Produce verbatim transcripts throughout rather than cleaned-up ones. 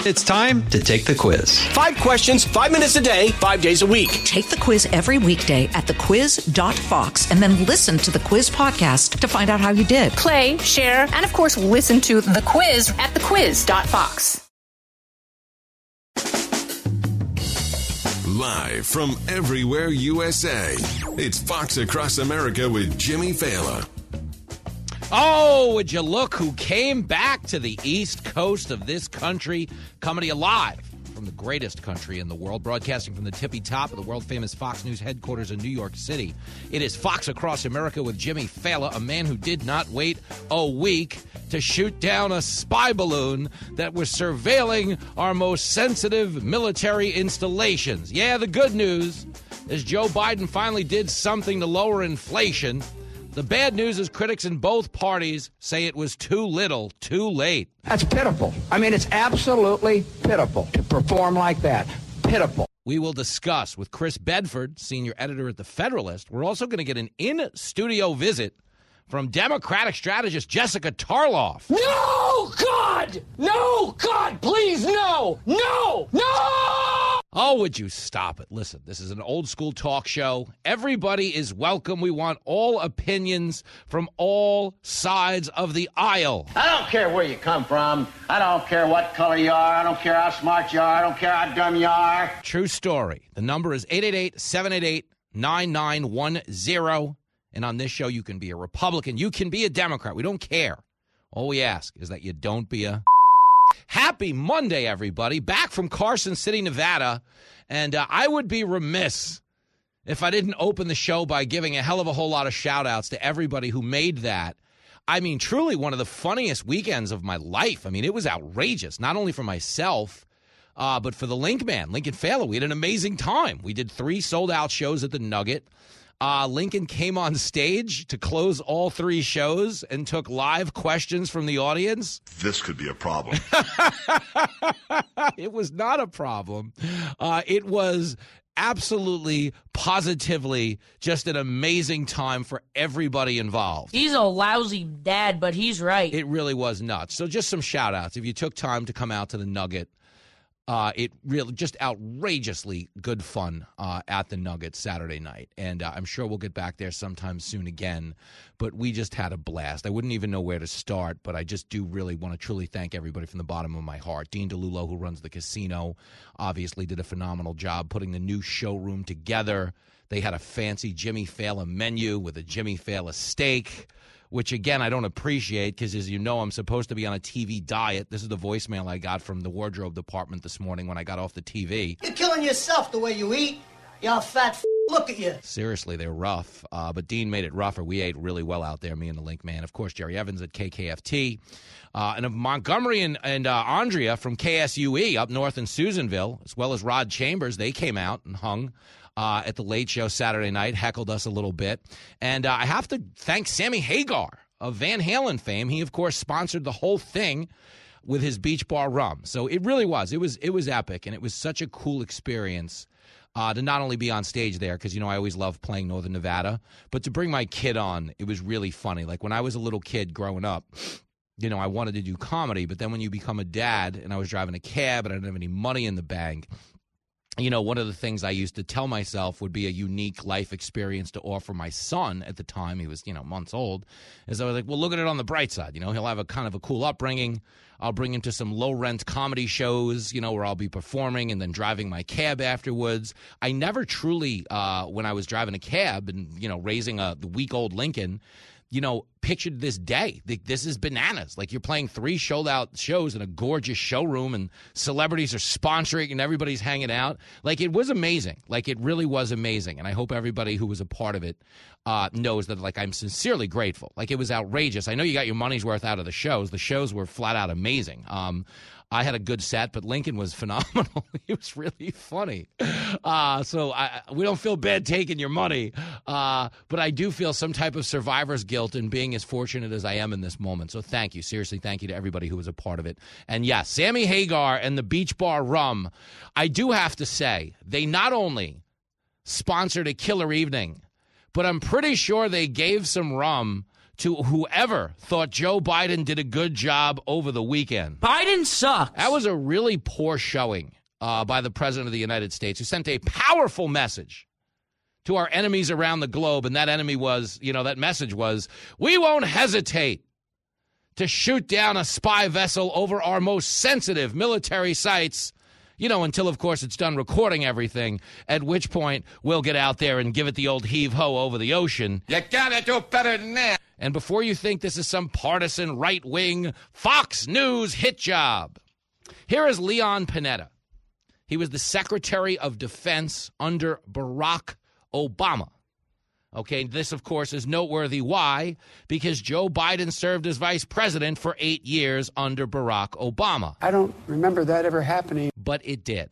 It's time to take the quiz. Five questions, five minutes a day, five days a week. Take the quiz every weekday at the quiz dot fox and then listen to the quiz podcast to find out how you did. Play, share, and of course, listen to the quiz at the quiz dot fox. Live from everywhere U S A, it's Fox Across America with Jimmy Fallon. Oh, would you look who came back to the East Coast of this country, coming to you live from the greatest country in the world, broadcasting from the tippy top of the world-famous Fox News headquarters in New York City. It is Fox Across America with Jimmy Fallon, a man who did not wait a week to shoot down a spy balloon that was surveilling our most sensitive military installations. Yeah, the good news is Joe Biden finally did something to lower inflation. The bad news is critics in both parties say it was too little, too late. That's pitiful. I mean, it's absolutely pitiful to perform like that. Pitiful. We will discuss with Chris Bedford, senior editor at The Federalist. We're also going to get an in-studio visit from Democratic strategist Jessica Tarloff. No, God! No, God, please, no! No! No! Oh, would you stop it? Listen, this is an old-school talk show. Everybody is welcome. We want all opinions from all sides of the aisle. I don't care where you come from. I don't care what color you are. I don't care how smart you are. I don't care how dumb you are. True story. The number is eight eight eight, seven eight eight, nine nine one zero. And on this show, you can be a Republican. You can be a Democrat. We don't care. All we ask is that you don't be a... Happy Monday, everybody. Back from Carson City, Nevada. And uh, I would be remiss if I didn't open the show by giving a hell of a whole lot of shout-outs to everybody who made that. I mean, truly one of the funniest weekends of my life. I mean, it was outrageous, not only for myself, uh, but for the Link Man, Lincoln Fallon. We had an amazing time. We did three sold-out shows at the Nugget. Uh, Lincoln came on stage to close all three shows and took live questions from the audience. This could be a problem. It was not a problem. Uh, it was absolutely, positively just an amazing time for everybody involved. He's a lousy dad, but he's right. It really was nuts. So just some shout-outs. If you took time to come out to the Nugget, Uh, it really just outrageously good fun uh, at the Nugget Saturday night. And uh, I'm sure we'll get back there sometime soon again. But we just had a blast. I wouldn't even know where to start, but I just do really want to truly thank everybody from the bottom of my heart. Dean DeLulo, who runs the casino, obviously did a phenomenal job putting the new showroom together. They had a fancy Jimmy Fallon menu with a Jimmy Fallon steak, which, again, I don't appreciate because, as you know, I'm supposed to be on a T V diet. This is the voicemail I got from the wardrobe department this morning when I got off the T V. You're killing yourself the way you eat. You're fat f***. Look at you. Seriously, they're rough. Uh, but Dean made it rougher. We ate really well out there, me and the Link Man. Of course, Jerry Evans at K K F T. Uh, and of Montgomery and, and uh, Andrea from K S U E up north in Susanville, as well as Rod Chambers. They came out and hung Uh, at the Late Show Saturday night, heckled us a little bit. And uh, I have to thank Sammy Hagar of Van Halen fame. He, of course, sponsored the whole thing with his Beach Bar rum. So it really was. It was it was epic, and it was such a cool experience uh, to not only be on stage there, because, you know, I always love playing Northern Nevada, but to bring my kid on, it was really funny. Like, when I was a little kid growing up, you know, I wanted to do comedy, but then when you become a dad, and I was driving a cab, and I didn't have any money in the bank, you know, one of the things I used to tell myself would be a unique life experience to offer my son at the time. He was, you know, months old. Is I was like, well, look at it on the bright side. You know, he'll have a kind of a cool upbringing. I'll bring him to some low-rent comedy shows, you know, where I'll be performing and then driving my cab afterwards. I never truly, uh, when I was driving a cab and, you know, raising a the week-old Lincoln, you know, pictured this day. This is bananas. Like, you're playing three sold-out shows in a gorgeous showroom, and celebrities are sponsoring, and everybody's hanging out. Like, it was amazing. Like, it really was amazing. And I hope everybody who was a part of it uh, knows that, like, I'm sincerely grateful. Like, it was outrageous. I know you got your money's worth out of the shows. The shows were flat-out amazing. Um, I had a good set, but Lincoln was phenomenal. He was really funny. Uh, so I, we don't feel bad taking your money, uh, but I do feel some type of survivor's guilt in being as fortunate as I am in this moment. So thank you. Seriously, thank you to everybody who was a part of it. And, yes, Sammy Hagar and the Beach Bar Rum, I do have to say, they not only sponsored a killer evening, but I'm pretty sure they gave some rum to whoever thought Joe Biden did a good job over the weekend. Biden sucks. That was a really poor showing uh, by the President of the United States, who sent a powerful message to our enemies around the globe. And that enemy was, you know, that message was, we won't hesitate to shoot down a spy vessel over our most sensitive military sites, you know, until, of course, it's done recording everything, at which point we'll get out there and give it the old heave-ho over the ocean. You gotta do better than that. And before you think this is some partisan right-wing Fox News hit job, here is Leon Panetta. He was the Secretary of Defense under Barack Obama. Okay, this, of course, is noteworthy. Why? Because Joe Biden served as vice president for eight years under Barack Obama. I don't remember that ever happening. But it did.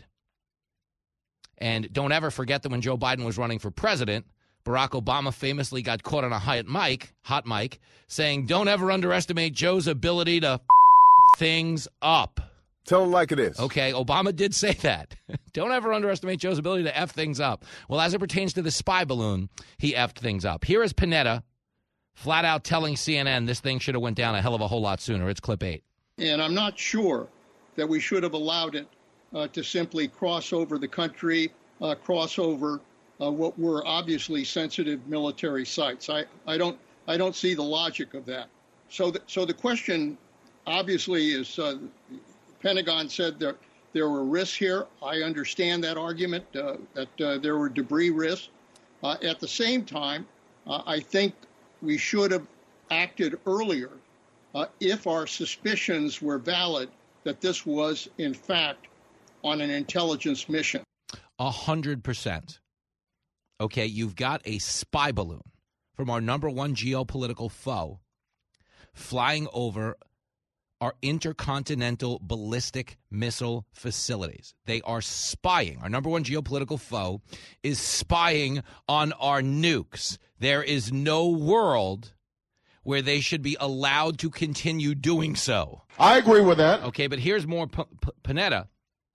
And don't ever forget that when Joe Biden was running for president, Barack Obama famously got caught on a hot mic, hot mic, saying, don't ever underestimate Joe's ability to f- things up. Tell him like it is. Okay, Obama did say that. Don't ever underestimate Joe's ability to F things up. Well, as it pertains to the spy balloon, he F'd things up. Here is Panetta flat out telling C N N this thing should have went down a hell of a whole lot sooner. It's clip eight. And I'm not sure that we should have allowed it uh, to simply cross over the country, uh, cross over Uh, what were obviously sensitive military sites. I, I don't I don't see the logic of that. So the, so the question obviously is, uh, Pentagon said there there were risks here. I understand that argument uh, that uh, there were debris risks. Uh, at the same time, uh, I think we should have acted earlier uh, if our suspicions were valid that this was in fact on an intelligence mission. A hundred percent. Okay, you've got a spy balloon from our number one geopolitical foe flying over our intercontinental ballistic missile facilities. They are spying. Our number one geopolitical foe is spying on our nukes. There is no world where they should be allowed to continue doing so. I agree with that. Okay, but here's more P- P- Panetta.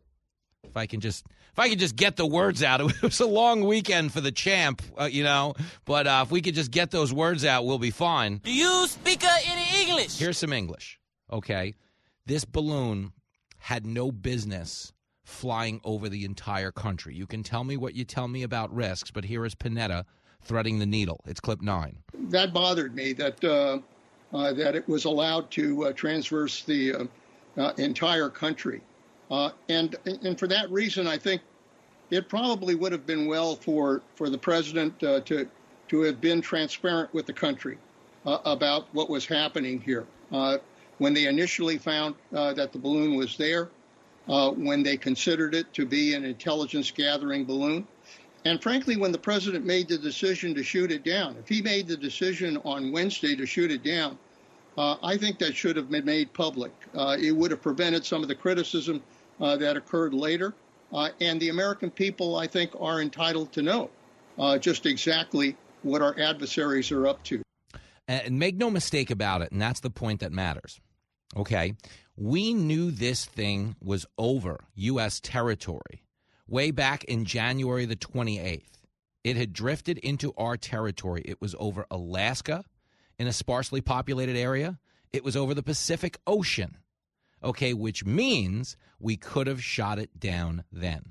If I can just... If I could just get the words out. It was a long weekend for the champ, uh, you know, but uh, if we could just get those words out, we'll be fine. Do you speak uh, any English? Here's some English, okay? This balloon had no business flying over the entire country. You can tell me what you tell me about risks, but here is Panetta threading the needle. It's clip nine. That bothered me, that uh, uh, that it was allowed to uh, transverse the uh, uh, entire country. Uh, and and for that reason, I think it probably would have been well for, for the president uh, to to have been transparent with the country uh, about what was happening here. Uh, when they initially found uh, that the balloon was there, uh, when they considered it to be an intelligence gathering balloon, and frankly, when the president made the decision to shoot it down, if he made the decision on Wednesday to shoot it down, uh, I think that should have been made public. Uh, it would have prevented some of the criticism Uh, that occurred later. Uh, and the American people, I think, are entitled to know uh, just exactly what our adversaries are up to. And make no mistake about it, and that's the point that matters. Okay? We knew this thing was over U S territory way back in January the twenty-eighth. It had drifted into our territory. It was over Alaska in a sparsely populated area. It was over the Pacific Ocean. Okay, which means we could have shot it down then.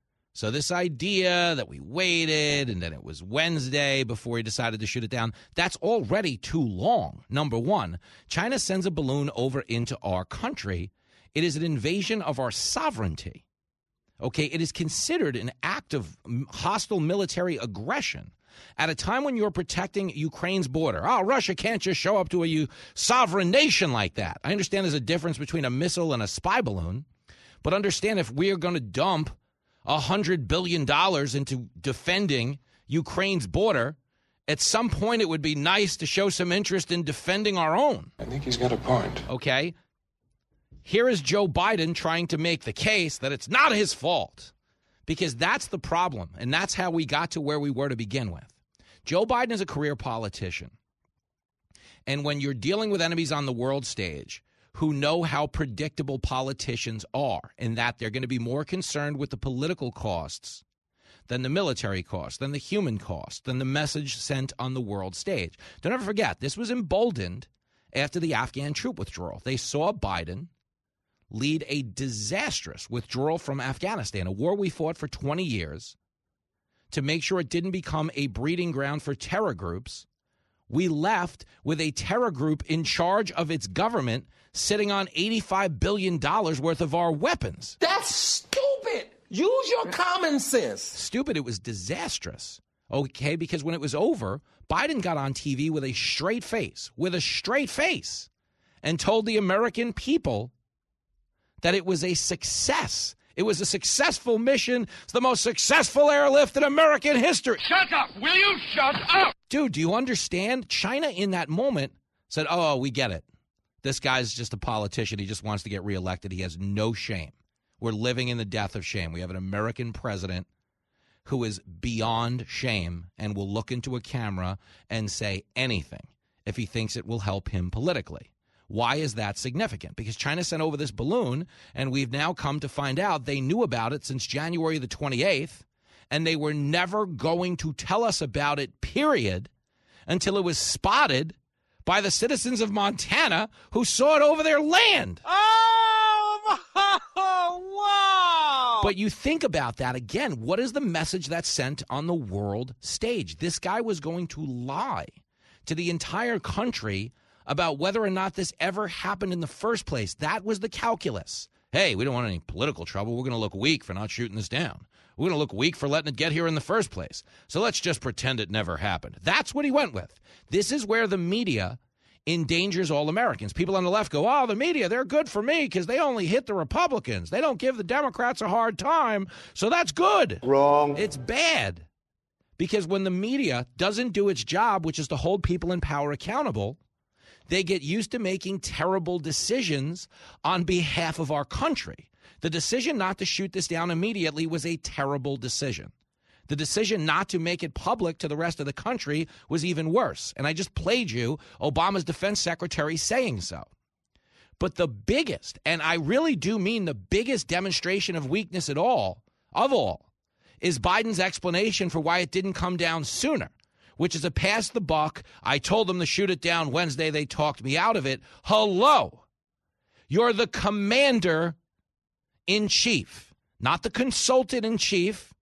So this idea that we waited and then it was Wednesday before he decided to shoot it down, that's already too long. Number one, China sends a balloon over into our country. It is an invasion of our sovereignty. Okay, it is considered an act of hostile military aggression at a time when you're protecting Ukraine's border. Oh, Russia can't just show up to a U- sovereign nation like that. I understand there's a difference between a missile and a spy balloon, but understand if we are going to dump one hundred billion dollars into defending Ukraine's border, at some point it would be nice to show some interest in defending our own. I think he's got a point. Okay? Here is Joe Biden trying to make the case that it's not his fault. Because that's the problem, and that's how we got to where we were to begin with. Joe Biden is a career politician. And when you're dealing with enemies on the world stage who know how predictable politicians are and that they're going to be more concerned with the political costs than the military cost, than the human cost, than the message sent on the world stage. Don't ever forget, this was emboldened after the Afghan troop withdrawal. They saw Biden lead a disastrous withdrawal from Afghanistan, a war we fought for twenty years, to make sure it didn't become a breeding ground for terror groups. We left with a terror group in charge of its government sitting on eighty-five billion dollars worth of our weapons. That's stupid. Use your common sense. Stupid. It was disastrous. Okay, because when it was over, Biden got on T V with a straight face, with a straight face, and told the American people that it was a success. It was a successful mission. It's the most successful airlift in American history. Shut up! Will you shut up? Dude, do you understand? China in that moment said, oh, we get it. This guy's just a politician. He just wants to get reelected. He has no shame. We're living in the death of shame. We have an American president who is beyond shame and will look into a camera and say anything if he thinks it will help him politically. Why is that significant? Because China sent over this balloon, and we've now come to find out they knew about it since January the twenty-eighth, and they were never going to tell us about it, period, until it was spotted by the citizens of Montana who saw it over their land. Oh, wow! But you think about that again. What is the message that's sent on the world stage? This guy was going to lie to the entire country about whether or not this ever happened in the first place. That was the calculus. Hey, we don't want any political trouble. We're going to look weak for not shooting this down. We're going to look weak for letting it get here in the first place. So let's just pretend it never happened. That's what he went with. This is where the media endangers all Americans. People on the left go, oh, the media, they're good for me because they only hit the Republicans. They don't give the Democrats a hard time, so that's good. Wrong. It's bad. Because when the media doesn't do its job, which is to hold people in power accountable, they get used to making terrible decisions on behalf of our country. The decision not to shoot this down immediately was a terrible decision. The decision not to make it public to the rest of the country was even worse. And I just played you Obama's defense secretary saying so. But the biggest, and I really do mean the biggest demonstration of weakness at all, of all, is Biden's explanation for why it didn't come down sooner, which is a pass the buck. I told them to shoot it down Wednesday. They talked me out of it. Hello. You're the commander in chief, not the consultant in chief,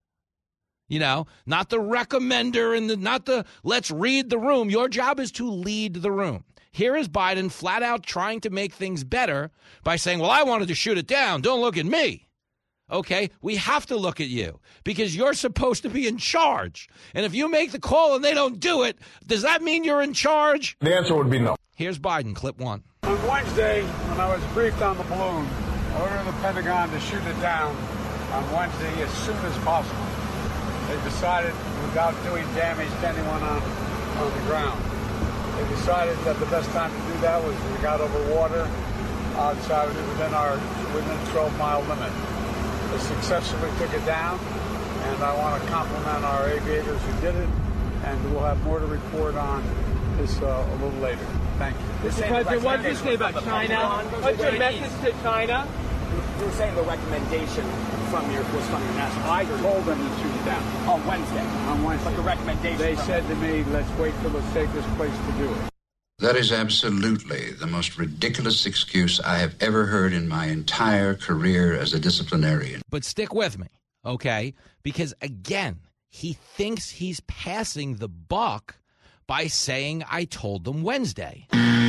you know, not the recommender and the, not the let's read the room. Your job is to lead the room. Here is Biden flat out trying to make things better by saying, well, I wanted to shoot it down. Don't look at me. Okay, we have to look at you because you're supposed to be in charge. And if you make the call and they don't do it, does that mean you're in charge? The answer would be no. Here's Biden, clip one. On Wednesday, when I was briefed on the balloon, I ordered the Pentagon to shoot it down on Wednesday as soon as possible. They decided, without doing damage to anyone on, on the ground, they decided that the best time to do that was when we got over water outside within our within twelve mile limit. They successfully took it down, and I want to compliment our aviators who did it, and we'll have more to report on this uh, a little later. Thank you. Mister President, what did you say about China? What's your message to China? You were saying the recommendation from your was from your national. I told them to shoot it down on Wednesday. On Wednesday, but the recommendation. They said to me, "Let's wait till the safest place to do it." That is absolutely the most ridiculous excuse I have ever heard in my entire career as a disciplinarian. But stick with me, okay? Because, again, he thinks he's passing the buck by saying, I told them Wednesday.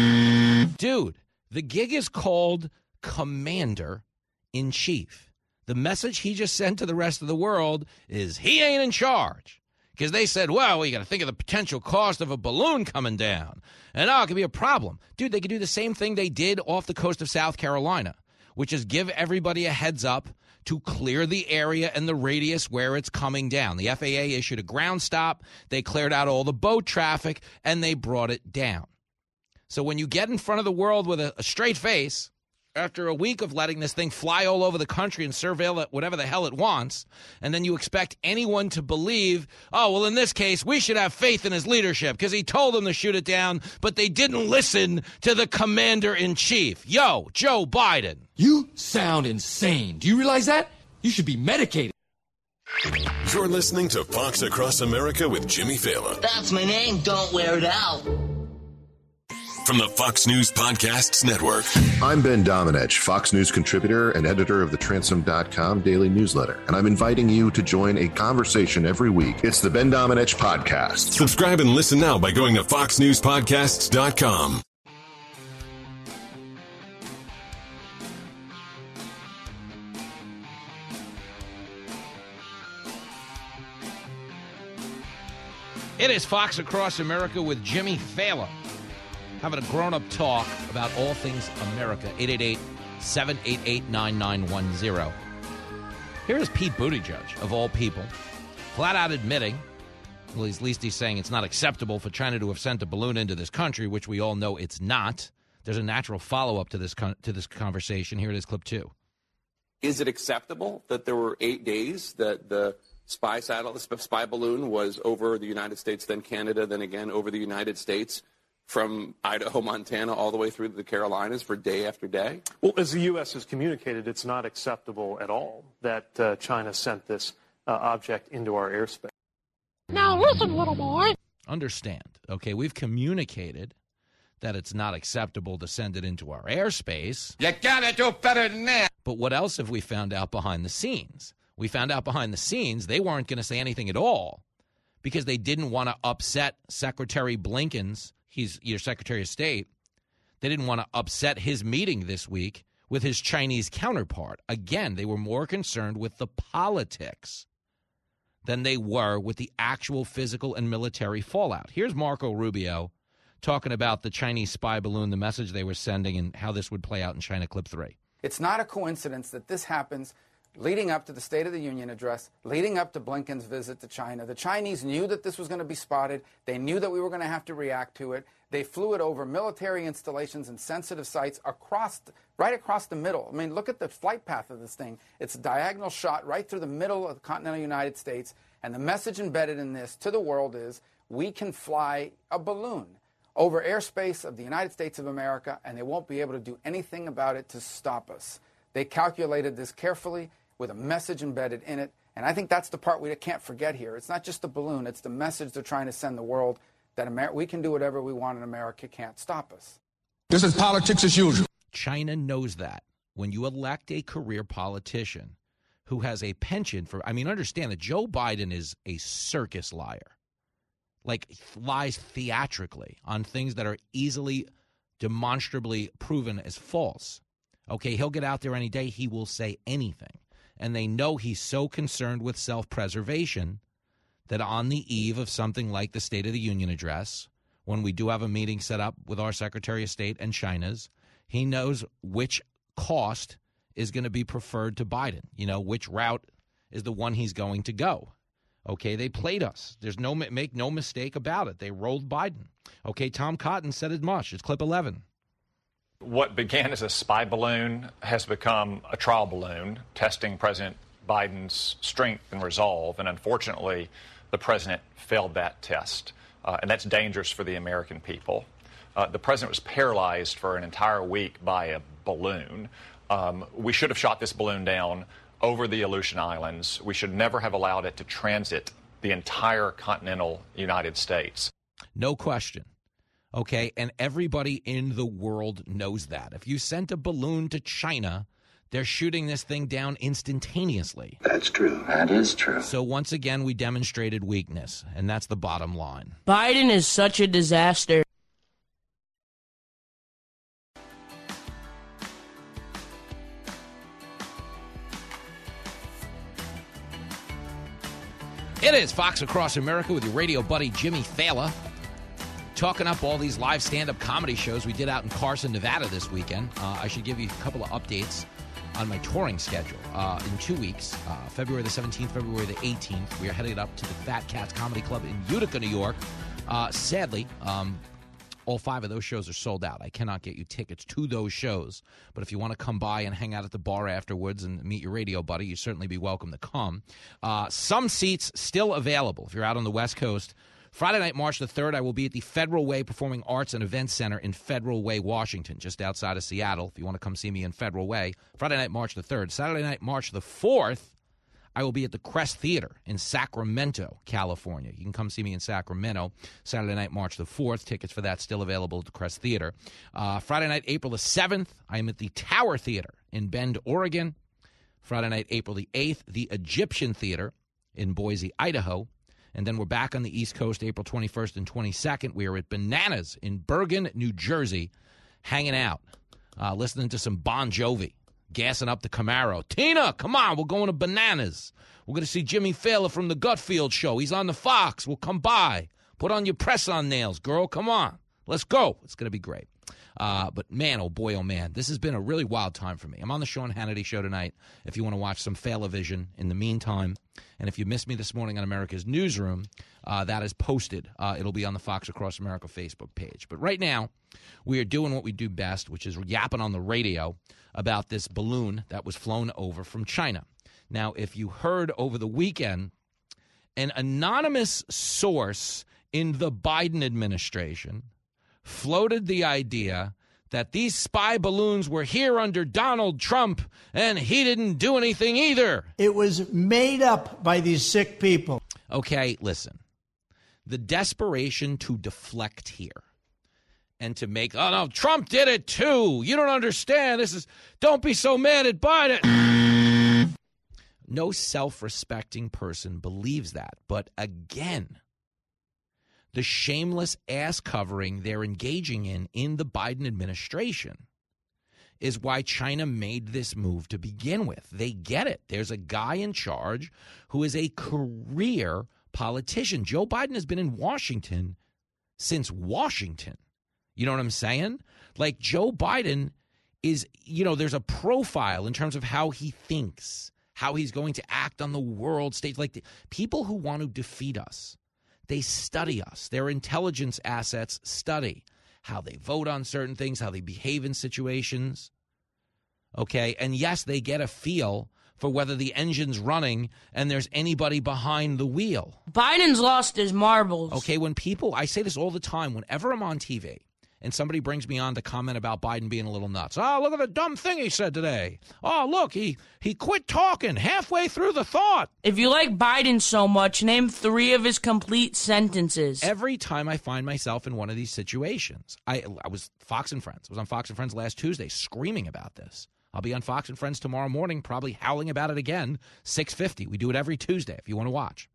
Dude, the gig is called Commander-in-Chief. The message he just sent to the rest of the world is he ain't in charge. Because they said, well, we got to think of the potential cost of a balloon coming down. And, oh, it could be a problem. Dude, they could do the same thing they did off the coast of South Carolina, which is give everybody a heads up to clear the area and the radius where it's coming down. The F A A issued a ground stop. They cleared out all the boat traffic, and they brought it down. So when you get in front of the world with a, a straight face, after a week of letting this thing fly all over the country and surveil it whatever the hell it wants, and then you expect anyone to believe, oh, well, in this case, we should have faith in his leadership because he told them to shoot it down, but they didn't listen to the commander-in-chief. Yo, Joe Biden. You sound insane. Do you realize that? You should be medicated. You're listening to Fox Across America with Jimmy Fallon. That's my name. Don't wear it out. From the Fox News Podcasts Network. I'm Ben Domenech, Fox News contributor and editor of the Transom dot com daily newsletter, and I'm inviting you to join a conversation every week. It's the Ben Domenech Podcast. Subscribe and listen now by going to fox news podcasts dot com. It is Fox Across America with Jimmy Fallon. Having a grown-up talk about all things America. eight eight eight, seven eight eight, nine nine one zero. Here is Pete Buttigieg, of all people, flat out admitting, well, at least he's saying it's not acceptable for China to have sent a balloon into this country, which we all know it's not. There's a natural follow-up to this con- to this conversation. Here it is, clip two. Is it acceptable that there were eight days that the spy satellite, the spy balloon was over the United States, then Canada, then again over the United States, from Idaho, Montana, all the way through the Carolinas for day after day? Well, as the U S has communicated, it's not acceptable at all that uh, China sent this uh, object into our airspace. Now listen, little boy. Understand, okay, we've communicated that it's not acceptable to send it into our airspace. You gotta do better than that. But what else have we found out behind the scenes? We found out behind the scenes they weren't going to say anything at all because they didn't want to upset Secretary Blinken's, he's your Secretary of State. They didn't want to upset his meeting this week with his Chinese counterpart. Again, they were more concerned with the politics than they were with the actual physical and military fallout. Here's Marco Rubio talking about the Chinese spy balloon, the message they were sending, and how this would play out in China. Clip three. It's not a coincidence that this happens leading up to the State of the Union address, leading up to Blinken's visit to China. The Chinese knew that this was going to be spotted. They knew that we were going to have to react to it. They flew it over military installations and sensitive sites across, right across the middle. I mean, look at the flight path of this thing. It's a diagonal shot right through the middle of the continental United States. And the message embedded in this to the world is we can fly a balloon over airspace of the United States of America, and they won't be able to do anything about it to stop us. They calculated this carefully with a message embedded in it, and I think that's the part we can't forget here. It's not just the balloon, it's the message they're trying to send the world that Amer- we can do whatever we want and America can't stop us. This is politics as usual. China knows that. When you elect a career politician who has a penchant for, I mean, understand that Joe Biden is a circus liar. Like, lies theatrically on things that are easily, demonstrably proven as false. Okay, he'll get out there any day. He will say anything. And they know he's so concerned with self-preservation that on the eve of something like the State of the Union address, when we do have a meeting set up with our Secretary of State and China's, he knows which cost is going to be preferred to Biden. You know, which route is the one he's going to go. Okay, they played us. There's no make no mistake about it. They rolled Biden. Okay, Tom Cotton said as much. It's clip eleven. What began as a spy balloon has become a trial balloon, testing President Biden's strength and resolve. And unfortunately, the president failed that test. Uh, and that's dangerous for the American people. Uh, the president was paralyzed for an entire week by a balloon. Um, we should have shot this balloon down over the Aleutian Islands. We should never have allowed it to transit the entire continental United States. No question. Okay, and everybody in the world knows that. If you sent a balloon to China, they're shooting this thing down instantaneously. That's true. That is true. So once again, we demonstrated weakness, and that's the bottom line. Biden is such a disaster. It is Fox Across America with your radio buddy Jimmy Fallon, talking up all these live stand-up comedy shows we did out in Carson, Nevada this weekend. Uh, I should give you a couple of updates on my touring schedule. Uh, in two weeks, uh, February the seventeenth, February the eighteenth, we are headed up to the Fat Cats Comedy Club in Utica, New York. Uh, sadly, um, all five of those shows are sold out. I cannot get you tickets to those shows. But if you want to come by and hang out at the bar afterwards and meet your radio buddy, you'd certainly be welcome to come. Uh, some seats still available if you're out on the West Coast. Friday night, March the third, I will be at the Federal Way Performing Arts and Events Center in Federal Way, Washington, just outside of Seattle. If you want to come see me in Federal Way, Friday night, March the third. Saturday night, March the fourth, I will be at the Crest Theater in Sacramento, California. You can come see me in Sacramento Saturday night, March the fourth. Tickets for that still available at the Crest Theater. Uh, Friday night, April the seventh, I am at the Tower Theater in Bend, Oregon. Friday night, April the eighth, the Egyptian Theater in Boise, Idaho. And then we're back on the East Coast, April twenty-first and twenty-second. We are at Bananas in Bergen, New Jersey, hanging out, uh, listening to some Bon Jovi, gassing up the Camaro. Tina, come on, we're going to Bananas. We're going to see Jimmy Fallon from the Gutfield Show. He's on the Fox. We'll come by. Put on your press-on nails, girl. Come on. Let's go. It's going to be great. Uh, but, man, oh, boy, oh, man, this has been a really wild time for me. I'm on the Sean Hannity Show tonight if you want to watch some Failavision in the meantime. And if you missed me this morning on America's Newsroom, uh, that is posted. Uh, it'll be on the Fox Across America Facebook page. But right now, we are doing what we do best, which is yapping on the radio about this balloon that was flown over from China. Now, if you heard over the weekend, an anonymous source in the Biden administration floated the idea that these spy balloons were here under Donald Trump, and he didn't do anything either. It was made up by these sick people. Okay, listen. The desperation to deflect here and to make, oh, no, Trump did it too. You don't understand. This is, don't be so mad at Biden. No self-respecting person believes that. But again, the shameless ass covering they're engaging in in the Biden administration is why China made this move to begin with. They get it. There's a guy in charge who is a career politician. Joe Biden has been in Washington since Washington. You know what I'm saying? Like, Joe Biden is, you know, there's a profile in terms of how he thinks, how he's going to act on the world stage. Like, the people who want to defeat us, they study us. Their intelligence assets study how they vote on certain things, how they behave in situations. Okay, and yes, they get a feel for whether the engine's running and there's anybody behind the wheel. Biden's lost his marbles. Okay, when people, I say this all the time, whenever I'm on T V and somebody brings me on to comment about Biden being a little nuts. Oh, look at the dumb thing he said today. Oh, look, he, he quit talking halfway through the thought. If you like Biden so much, name three of his complete sentences. Every time I find myself in one of these situations, I, I was Fox and Friends. I was on Fox and Friends last Tuesday screaming about this. I'll be on Fox and Friends tomorrow morning, probably howling about it again, six fifty. We do it every Tuesday if you want to watch.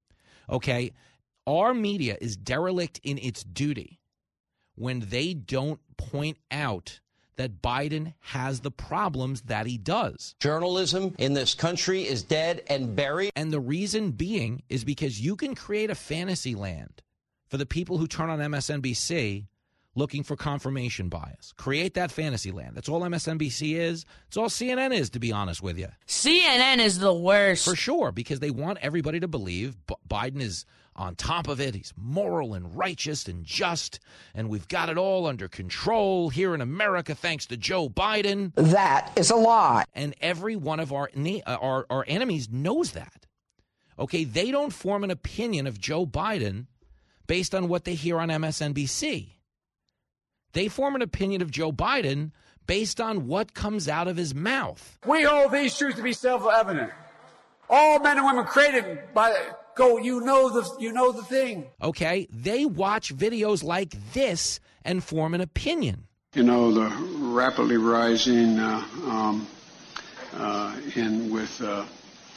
Okay, our media is derelict in its duty when they don't point out that Biden has the problems that he does. Journalism in this country is dead and buried. And the reason being is because you can create a fantasy land for the people who turn on M S N B C looking for confirmation bias. Create that fantasy land. That's all M S N B C is. It's all C N N is, to be honest with you. C N N is the worst. For sure, because they want everybody to believe B- Biden is on top of it. He's moral and righteous and just, and we've got it all under control here in America thanks to Joe Biden. That is a lie. And every one of our, our, our enemies knows that. Okay, they don't form an opinion of Joe Biden based on what they hear on M S N B C. They form an opinion of Joe Biden based on what comes out of his mouth. We hold these truths to be self-evident. All men and women created by go. You know the you know the thing. Okay, they watch videos like this and form an opinion. You know, the rapidly rising uh, um, uh, in with uh,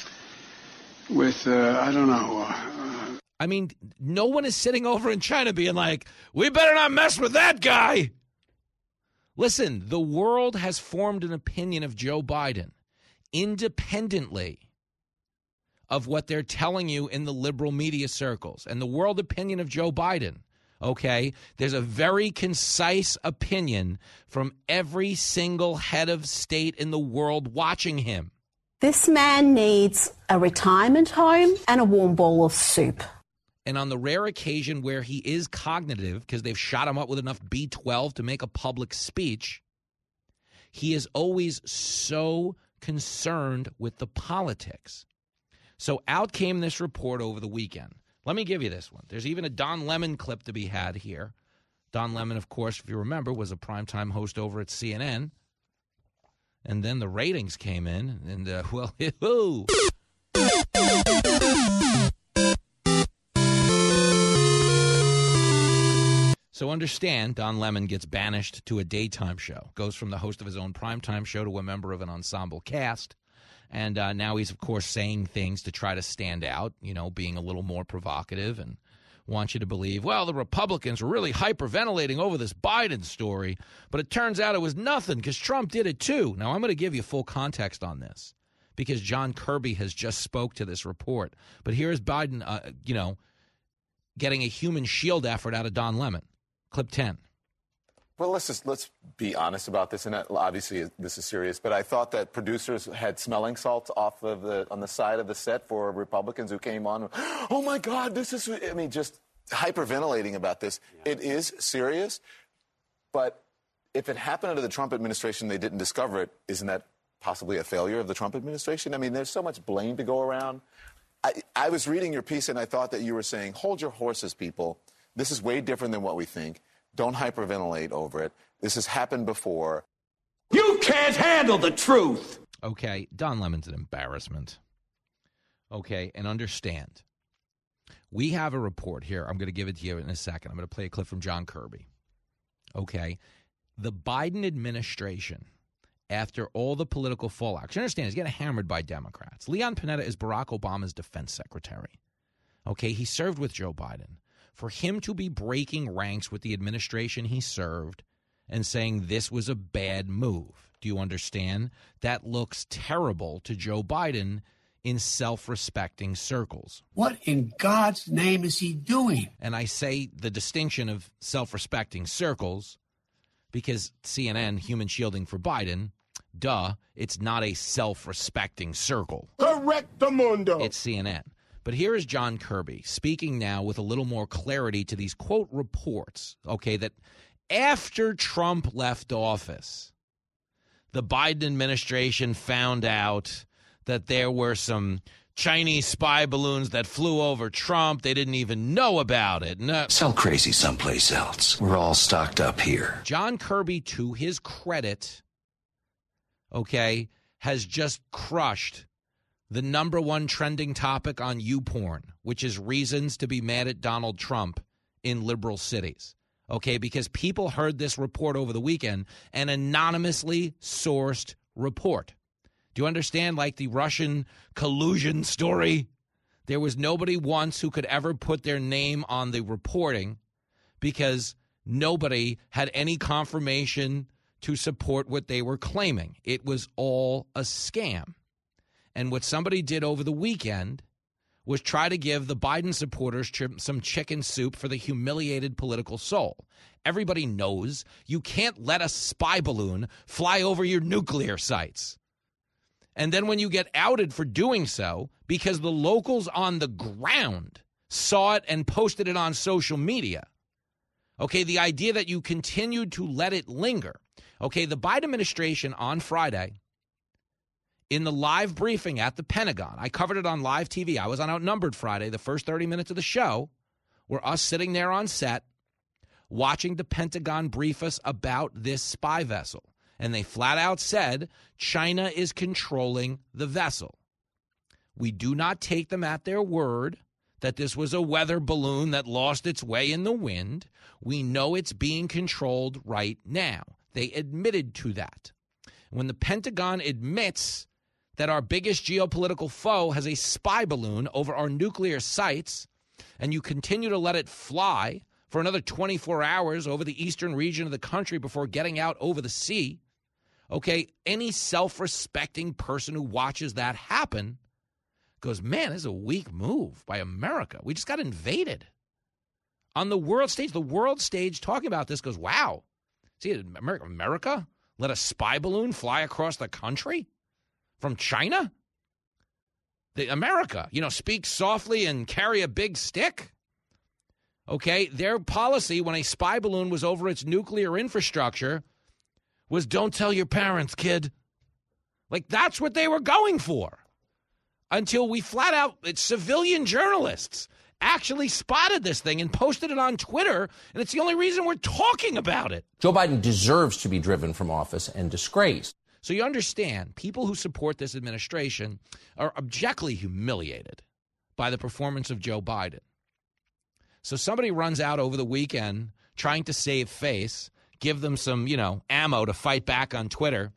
with uh, I don't know. Uh, I mean, no one is sitting over in China being like, we better not mess with that guy. Listen, the world has formed an opinion of Joe Biden independently of what they're telling you in the liberal media circles. And the world opinion of Joe Biden, okay, there's a very concise opinion from every single head of state in the world watching him. This man needs a retirement home and a warm bowl of soup. And on the rare occasion where he is cognitive, because they've shot him up with enough B twelve to make a public speech, he is always so concerned with the politics. So out came this report over the weekend. Let me give you this one. There's even a Don Lemon clip to be had here. Don Lemon, of course, if you remember, was a primetime host over at C N N. And then the ratings came in, and, uh, well, So understand, Don Lemon gets banished to a daytime show, goes from the host of his own primetime show to a member of an ensemble cast. And uh, now he's, of course, saying things to try to stand out, you know, being a little more provocative and wants you to believe, well, the Republicans were really hyperventilating over this Biden story, but it turns out it was nothing because Trump did it too. Now, I'm going to give you full context on this because John Kirby has just spoke to this report. But here's Biden, uh, you know, getting a human shield effort out of Don Lemon. Clip ten. Well, let's just let's be honest about this, and obviously this is serious. But I thought that producers had smelling salts off of the on the side of the set for Republicans who came on. Oh my God, this is I mean just hyperventilating about this. Yeah. It is serious, but if it happened under the Trump administration, they didn't discover it. Isn't that possibly a failure of the Trump administration? I mean, there's so much blame to go around. I, I was reading your piece, and I thought that you were saying, "Hold your horses, people. This is way different than what we think. Don't hyperventilate over it. This has happened before." You can't handle the truth. Okay, Don Lemon's an embarrassment. Okay, and understand, we have a report here. I'm going to give it to you in a second. I'm going to play a clip from John Kirby. Okay, the Biden administration, after all the political fallout, because you understand, he's getting hammered by Democrats. Leon Panetta is Barack Obama's defense secretary. Okay, he served with Joe Biden. For him to be breaking ranks with the administration he served and saying this was a bad move, do you understand? That looks terrible to Joe Biden in self-respecting circles. What in God's name is he doing? And I say the distinction of self-respecting circles because C N N, human shielding for Biden, duh, it's not a self-respecting circle. Correctamundo. It's C N N. But here is John Kirby speaking now with a little more clarity to these, quote, reports, okay, that after Trump left office, the Biden administration found out that there were some Chinese spy balloons that flew over Trump. They didn't even know about it. No. Sell crazy someplace else. We're all stocked up here. John Kirby, to his credit, okay, has just crushed the number one trending topic on YouPorn, which is reasons to be mad at Donald Trump in liberal cities. Okay, because people heard this report over the weekend, an anonymously sourced report. Do you understand, like the Russian collusion story? There was nobody once who could ever put their name on the reporting because nobody had any confirmation to support what they were claiming. It was all a scam. And what somebody did over the weekend was try to give the Biden supporters some chicken soup for the humiliated political soul. Everybody knows you can't let a spy balloon fly over your nuclear sites. And then when you get outed for doing so, because the locals on the ground saw it and posted it on social media, okay, the idea that you continued to let it linger. Okay, the Biden administration on Friday, in the live briefing at the Pentagon, I covered it on live T V. I was on Outnumbered Friday. The first thirty minutes of the show were us sitting there on set watching the Pentagon brief us about this spy vessel. And they flat out said China is controlling the vessel. We do not take them at their word that this was a weather balloon that lost its way in the wind. We know it's being controlled right now. They admitted to that. When the Pentagon admits that our biggest geopolitical foe has a spy balloon over our nuclear sites, and you continue to let it fly for another twenty-four hours over the eastern region of the country before getting out over the sea, okay, any self-respecting person who watches that happen goes, man, this is a weak move by America. We just got invaded. On the world stage, the world stage talking about this goes, wow, see, America, America let a spy balloon fly across the country? From China? The America, you know, speak softly and carry a big stick. Okay, their policy when a spy balloon was over its nuclear infrastructure was don't tell your parents, kid. Like, that's what they were going for. Until we flat out, it's civilian journalists actually spotted this thing and posted it on Twitter, and it's the only reason we're talking about it. Joe Biden deserves to be driven from office and disgraced. So you understand, people who support this administration are abjectly humiliated by the performance of Joe Biden. So somebody runs out over the weekend trying to save face, give them some, you know, ammo to fight back on Twitter,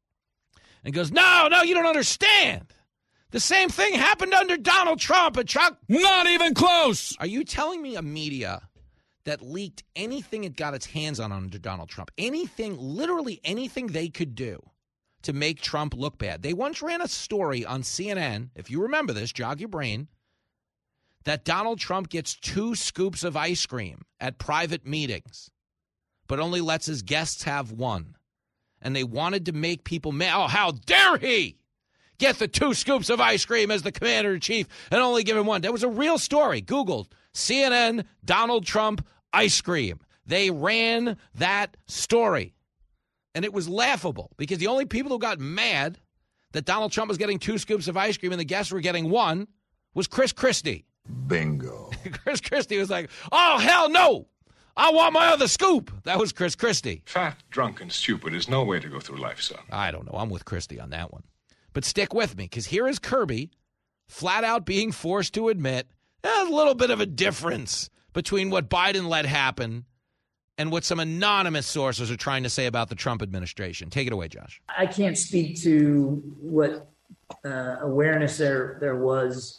and goes, no, no, you don't understand. The same thing happened under Donald Trump. And Trump, not even close. Are you telling me a media that leaked anything it got its hands on under Donald Trump, anything, literally anything they could do to make Trump look bad? They once ran a story on C N N, if you remember this, jog your brain, that Donald Trump gets two scoops of ice cream at private meetings, but only lets his guests have one. And they wanted to make people mad. Oh, how dare he get the two scoops of ice cream as the commander-in-chief and only give him one. That was a real story. Google C N N, Donald Trump, ice cream. They ran that story. And it was laughable because the only people who got mad that Donald Trump was getting two scoops of ice cream and the guests were getting one was Chris Christie. Bingo. Chris Christie was like, oh, hell no. I want my other scoop. That was Chris Christie. Fat, drunk, and stupid is no way to go through life, son. I don't know. I'm with Christie on that one. But stick with me, because here is Kirby flat out being forced to admit there's a little bit of a difference between what Biden let happen and what some anonymous sources are trying to say about the Trump administration. Take it away, Josh. I can't speak to what uh, awareness there there was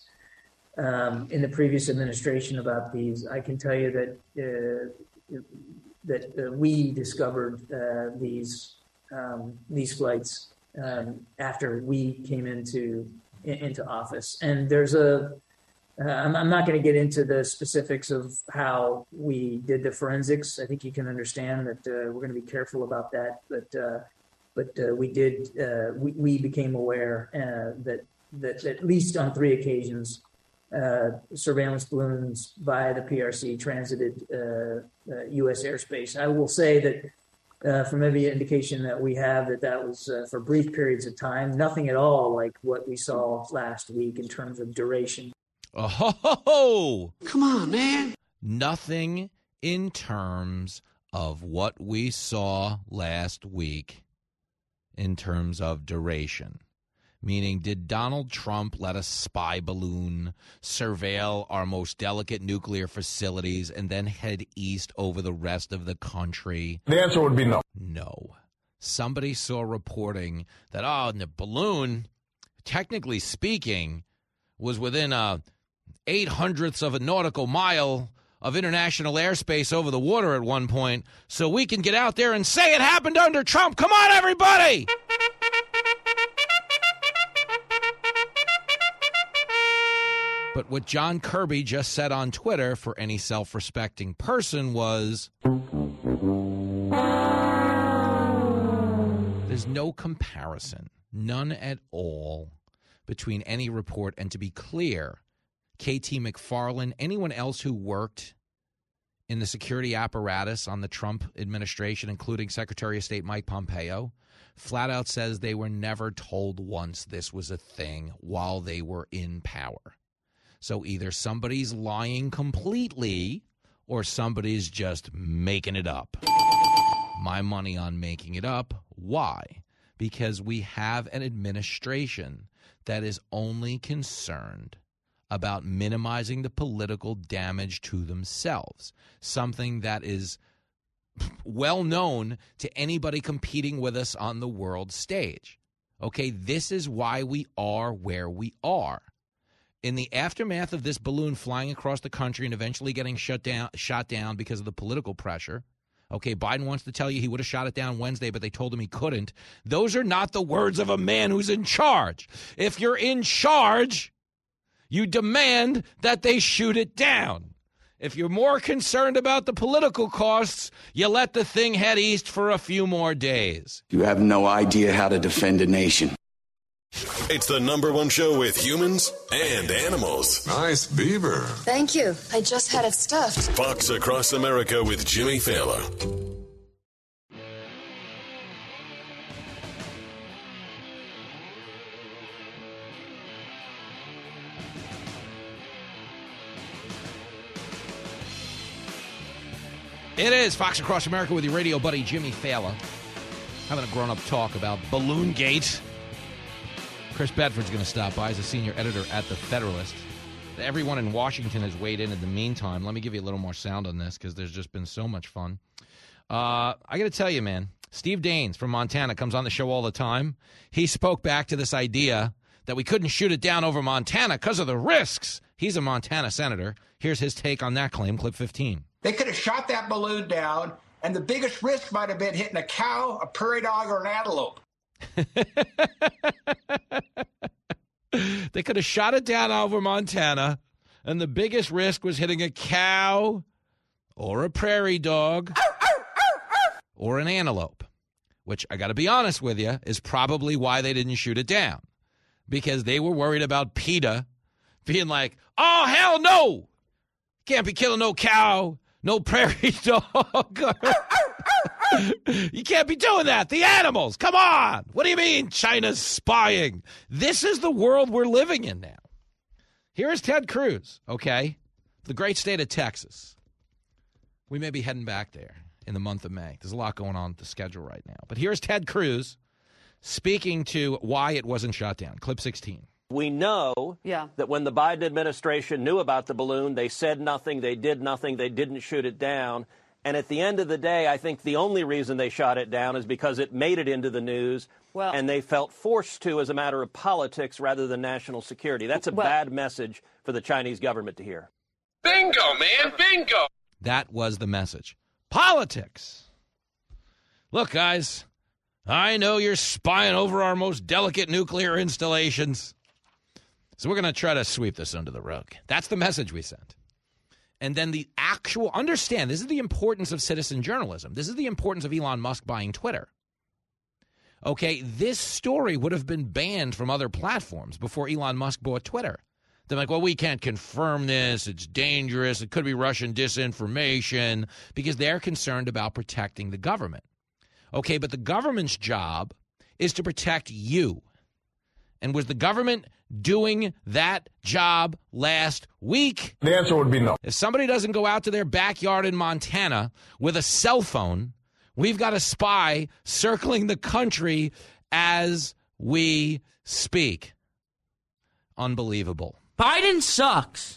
Um, in the previous administration about these. I can tell you that uh, that uh, we discovered uh, these um, these flights um, after we came into in, into office. And there's a uh, I'm, I'm not going to get into the specifics of how we did the forensics. I think you can understand that uh, we're going to be careful about that. But uh, but uh, we did uh, we, we became aware uh, that that at least on three occasions, Uh, surveillance balloons via the P R C transited uh, uh, U S airspace. I will say that uh, from every indication that we have that that was uh, for brief periods of time, nothing at all like what we saw last week in terms of duration. Oh, ho, ho, ho. Come on, man. Nothing in terms of what we saw last week in terms of duration. Meaning, did Donald Trump let a spy balloon surveil our most delicate nuclear facilities and then head east over the rest of the country? The answer would be no. No. Somebody saw reporting that, oh, the balloon, technically speaking, was within a eight hundredths of a nautical mile of international airspace over the water at one point, so we can get out there and say it happened under Trump. Come on, everybody! But what John Kirby just said on Twitter for any self-respecting person was, there's no comparison, none at all, between any report. And to be clear, K T McFarland, anyone else who worked in the security apparatus on the Trump administration, including Secretary of State Mike Pompeo, flat out says they were never told once this was a thing while they were in power. So either somebody's lying completely or somebody's just making it up. My money on making it up. Why? Because we have an administration that is only concerned about minimizing the political damage to themselves, something that is well known to anybody competing with us on the world stage. Okay, this is why we are where we are. In the aftermath of this balloon flying across the country and eventually getting shut down, shot down because of the political pressure, okay, Biden wants to tell you he would have shot it down Wednesday, but they told him he couldn't. Those are not the words of a man who's in charge. If you're in charge, you demand that they shoot it down. If you're more concerned about the political costs, you let the thing head east for a few more days. You have no idea how to defend a nation. It's the number one show with humans and animals. Nice beaver. Thank you. I just had it stuffed. Fox Across America with Jimmy Fallon. It is Fox Across America with your radio buddy Jimmy Fallon. Having a grown-up talk about Balloon Gate. Chris Bedford's going to stop by. He's a senior editor at The Federalist. Everyone in Washington has weighed in in the meantime. Let me give you a little more sound on this because there's just been so much fun. Uh, I got to tell you, man, Steve Daines from Montana comes on the show all the time. He spoke back to this idea that we couldn't shoot it down over Montana because of the risks. He's a Montana senator. Here's his take on that claim, clip fifteen. They could have shot that balloon down, and the biggest risk might have been hitting a cow, a prairie dog, or an antelope. They could have shot it down over Montana, and the biggest risk was hitting a cow or a prairie dog or an antelope, which I got to be honest with you is probably why they didn't shoot it down, because they were worried about PETA being like, oh, hell no, can't be killing no cow, no prairie dog. You can't be doing that. The animals. Come on. What do you mean China's spying? This is the world we're living in now. Here is Ted Cruz, okay? The great state of Texas. We may be heading back there in the month of May. There's a lot going on with the schedule right now. But here's Ted Cruz speaking to why it wasn't shot down. Clip sixteen. We know yeah. that when the Biden administration knew about the balloon, they said nothing, they did nothing, they didn't shoot it down. And at the end of the day, I think the only reason they shot it down is because it made it into the news, well, and they felt forced to as a matter of politics rather than national security. That's a well, bad message for the Chinese government to hear. Bingo, man, bingo. That was the message. Politics. Look, guys, I know you're spying over our most delicate nuclear installations, so we're going to try to sweep this under the rug. That's the message we sent. And then the actual, understand, this is the importance of citizen journalism. This is the importance of Elon Musk buying Twitter. Okay, this story would have been banned from other platforms before Elon Musk bought Twitter. They're like, well, we can't confirm this. It's dangerous. It could be Russian disinformation, because they're concerned about protecting the government. Okay, but the government's job is to protect you. And was the government doing that job last week? The answer would be no. If somebody doesn't go out to their backyard in Montana with a cell phone, we've got a spy circling the country as we speak. Unbelievable. Biden sucks.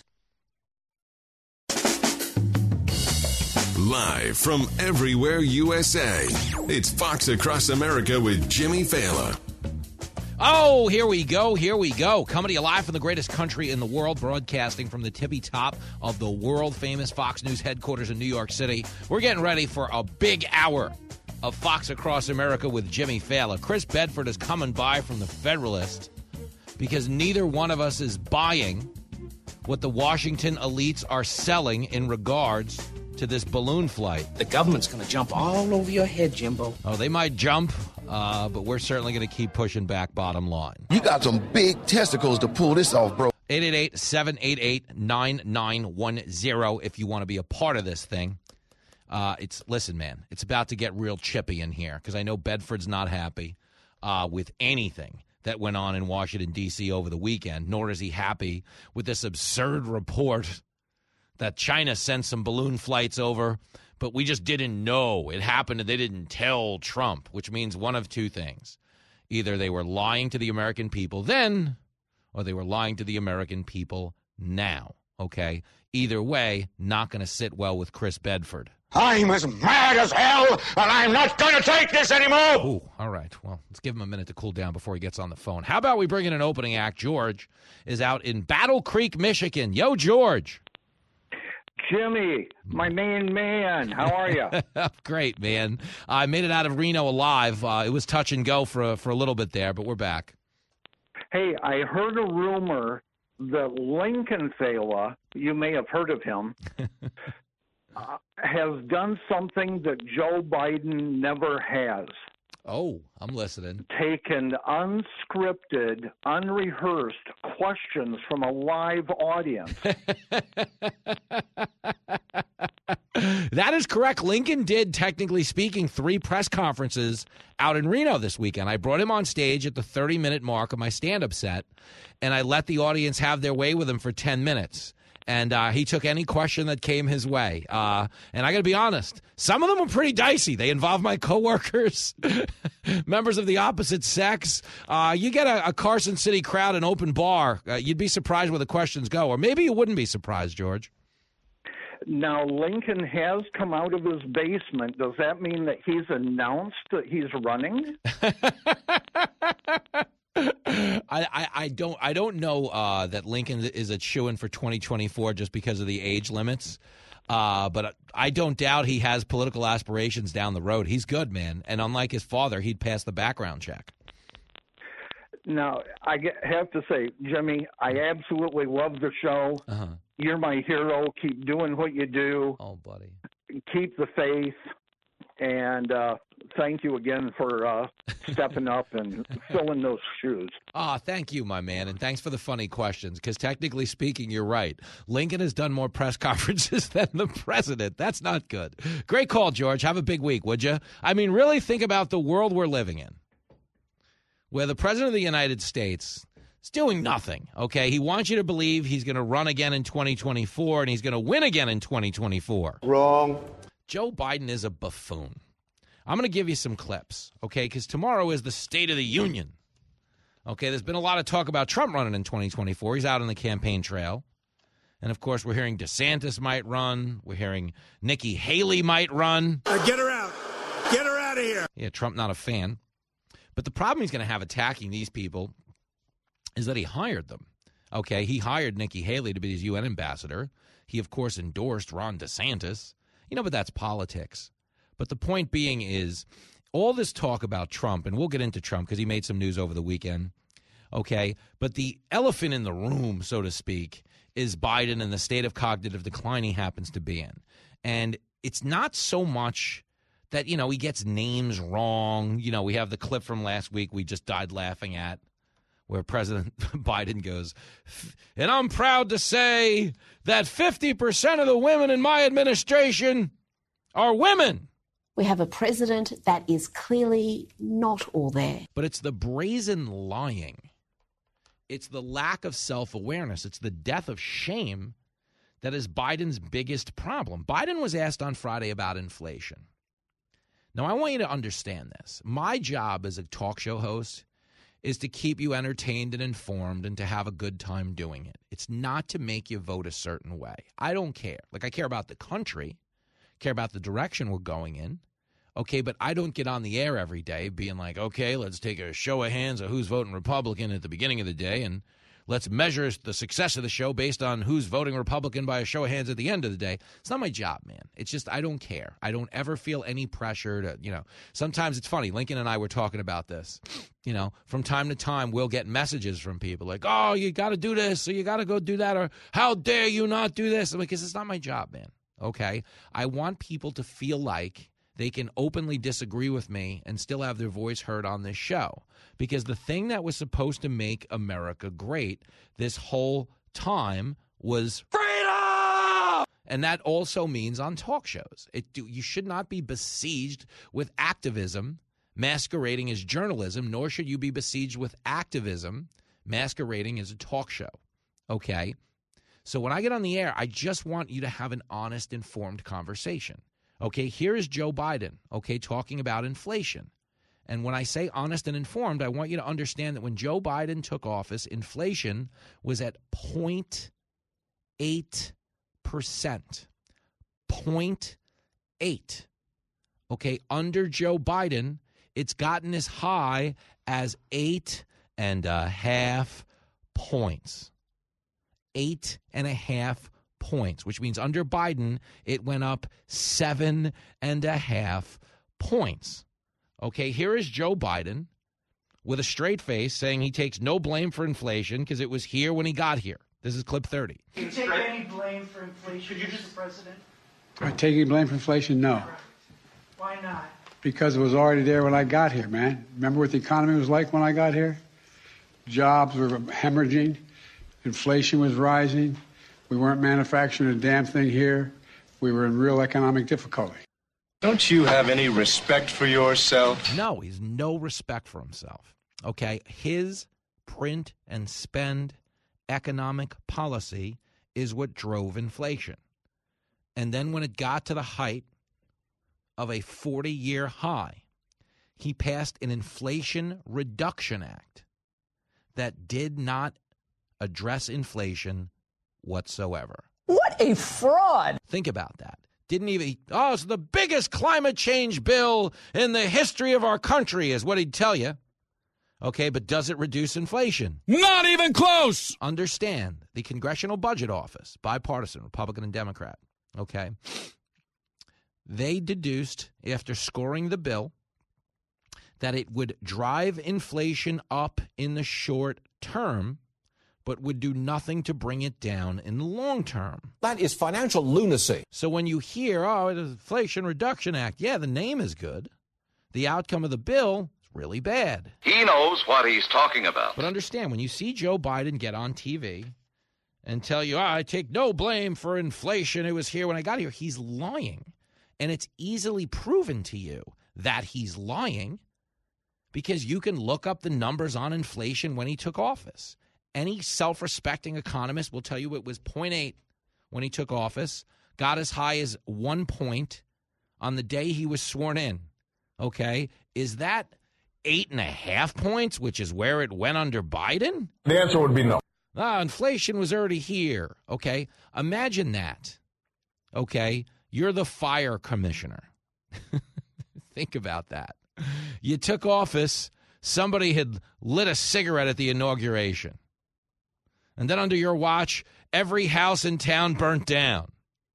Live from everywhere U S A, it's Fox Across America with Jimmy Fallon. Oh, here we go, here we go. Coming to you live from the greatest country in the world, broadcasting from the tippy top of the world-famous Fox News headquarters in New York City. We're getting ready for a big hour of Fox Across America with Jimmy Fallon. Chris Bedford is coming by from the Federalist because neither one of us is buying what the Washington elites are selling in regards to this balloon flight. The government's going to jump all over your head, Jimbo. Oh, they might jump, uh, but we're certainly going to keep pushing back, bottom line. You got some big testicles to pull this off, bro. eight eight eight, seven eight eight, nine nine one zero if you want to be a part of this thing. Uh, it's listen, man, it's about to get real chippy in here because I know Bedford's not happy uh, with anything that went on in Washington, D C over the weekend, nor is he happy with this absurd report that China sent some balloon flights over, but we just didn't know it happened and they didn't tell Trump, which means one of two things. Either they were lying to the American people then, or they were lying to the American people now, okay? Either way, not going to sit well with Chris Bedford. I'm as mad as hell, and I'm not going to take this anymore! Ooh, all right. Well, let's give him a minute to cool down before he gets on the phone. How about we bring in an opening act? George is out in Battle Creek, Michigan. Yo, George. Jimmy, my main man, how are you? Great, man. I made it out of Reno alive. Uh, it was touch and go for a, for a little bit there, but we're back. Hey, I heard a rumor that Lincoln Fela, you may have heard of him, uh, has done something that Joe Biden never has. Oh, I'm listening. Taken unscripted, unrehearsed questions from a live audience. That is correct. Lincoln did, technically speaking, three press conferences out in Reno this weekend. I brought him on stage at the thirty-minute mark of my stand-up set, and I let the audience have their way with him for ten minutes. And uh, he took any question that came his way. Uh, and I got to be honest, some of them were pretty dicey. They involved my coworkers, members of the opposite sex. Uh, you get a, a Carson City crowd, an open bar, uh, you'd be surprised where the questions go. Or maybe you wouldn't be surprised, George. Now, Lincoln has come out of his basement. Does that mean that he's announced that he's running? I, I, I don't I don't know uh, that Lincoln is a shoo-in for twenty twenty-four just because of the age limits. Uh, but I don't doubt he has political aspirations down the road. He's good, man. And unlike his father, he'd pass the background check. Now, I have to say, Jimmy, I absolutely love the show. Uh-huh. You're my hero. Keep doing what you do. Oh, buddy. Keep the faith. And uh, thank you again for uh, stepping up and filling those shoes. Ah, oh, thank you, my man, and thanks for the funny questions, because technically speaking, you're right. Lincoln has done more press conferences than the president. That's not good. Great call, George. Have a big week, would you? I mean, really think about the world we're living in, where the president of the United States is doing nothing, okay? He wants you to believe he's going to run again in twenty twenty-four, and he's going to win again in twenty twenty-four. Wrong. Joe Biden is a buffoon. I'm going to give you some clips, okay, because tomorrow is the State of the Union. Okay, there's been a lot of talk about Trump running in twenty twenty-four. He's out on the campaign trail. And, of course, we're hearing DeSantis might run. We're hearing Nikki Haley might run. Uh, get her out. Get her out of here. Yeah, Trump not a fan. But the problem he's going to have attacking these people is that he hired them. Okay, he hired Nikki Haley to be his U N ambassador. He, of course, endorsed Ron DeSantis. You know, but that's politics. But the point being is all this talk about Trump, and we'll get into Trump because he made some news over the weekend, okay? But the elephant in the room, so to speak, is Biden and the state of cognitive decline he happens to be in. And it's not so much that, you know, he gets names wrong. You know, we have the clip from last week we just died laughing at where President Biden goes, and I'm proud to say that fifty percent of the women in my administration are women. We have a president that is clearly not all there. But it's the brazen lying. It's the lack of self-awareness. It's the death of shame that is Biden's biggest problem. Biden was asked on Friday about inflation. Now, I want you to understand this. My job as a talk show host is to keep you entertained and informed and to have a good time doing it. It's not to make you vote a certain way. I don't care. Like, I care about the country, care about the direction we're going in, okay, but I don't get on the air every day being like, okay, let's take a show of hands of who's voting Republican at the beginning of the day, and let's measure the success of the show based on who's voting Republican by a show of hands at the end of the day. It's not my job, man. It's just I don't care. I don't ever feel any pressure to, you know, sometimes it's funny. Lincoln and I were talking about this. You know, from time to time, we'll get messages from people like, oh, you got to do this, or you got to go do that, or how dare you not do this? Because it's not my job, man, okay? I want people to feel like they can openly disagree with me and still have their voice heard on this show. Because the thing that was supposed to make America great this whole time was freedom! And that also means on talk shows. It, you should not be besieged with activism masquerading as journalism, nor should you be besieged with activism masquerading as a talk show, okay? So when I get on the air, I just want you to have an honest, informed conversation. Okay, here is Joe Biden, okay, talking about inflation. And when I say honest and informed, I want you to understand that when Joe Biden took office, inflation was at zero point eight percent. zero point eight. Okay, under Joe Biden, it's gotten as high as eight and a half points. Eight and a half points, which means under Biden, it went up seven and a half points. Okay, here is Joe Biden with a straight face saying he takes no blame for inflation because it was here when he got here. This is clip thirty. Do you take any blame for inflation, Mister President? I take any blame for inflation? No. Why not? Because it was already there when I got here, man. Remember what the economy was like when I got here? Jobs were hemorrhaging. Inflation was rising. We weren't manufacturing a damn thing here. We were in real economic difficulty. Don't you have any respect for yourself? No, he's no respect for himself. Okay, his print and spend economic policy is what drove inflation. And then when it got to the height of a forty-year high, he passed an Inflation Reduction Act that did not address inflation whatsoever. What a fraud. Think about that. Didn't even, oh, it's the biggest climate change bill in the history of our country is what he'd tell you. Okay, but does it reduce inflation? Not even close. Understand, the Congressional Budget Office, bipartisan, Republican and Democrat, okay, they deduced after scoring the bill that it would drive inflation up in the short term, but would do nothing to bring it down in the long term. That is financial lunacy. So when you hear, oh, the Inflation Reduction Act, yeah, the name is good. The outcome of the bill is really bad. He knows what he's talking about. But understand, when you see Joe Biden get on T V and tell you, oh, I take no blame for inflation, it was here when I got here, he's lying. And it's easily proven to you that he's lying because you can look up the numbers on inflation when he took office. Any self-respecting economist will tell you it was zero point eight when he took office, got as high as one point on the day he was sworn in. Okay? Is that eight and a half points, which is where it went under Biden? The answer would be no. Ah, inflation was already here. Okay? Imagine that. Okay? You're the fire commissioner. Think about that. You took office, somebody had lit a cigarette at the inauguration. And then under your watch, every house in town burnt down.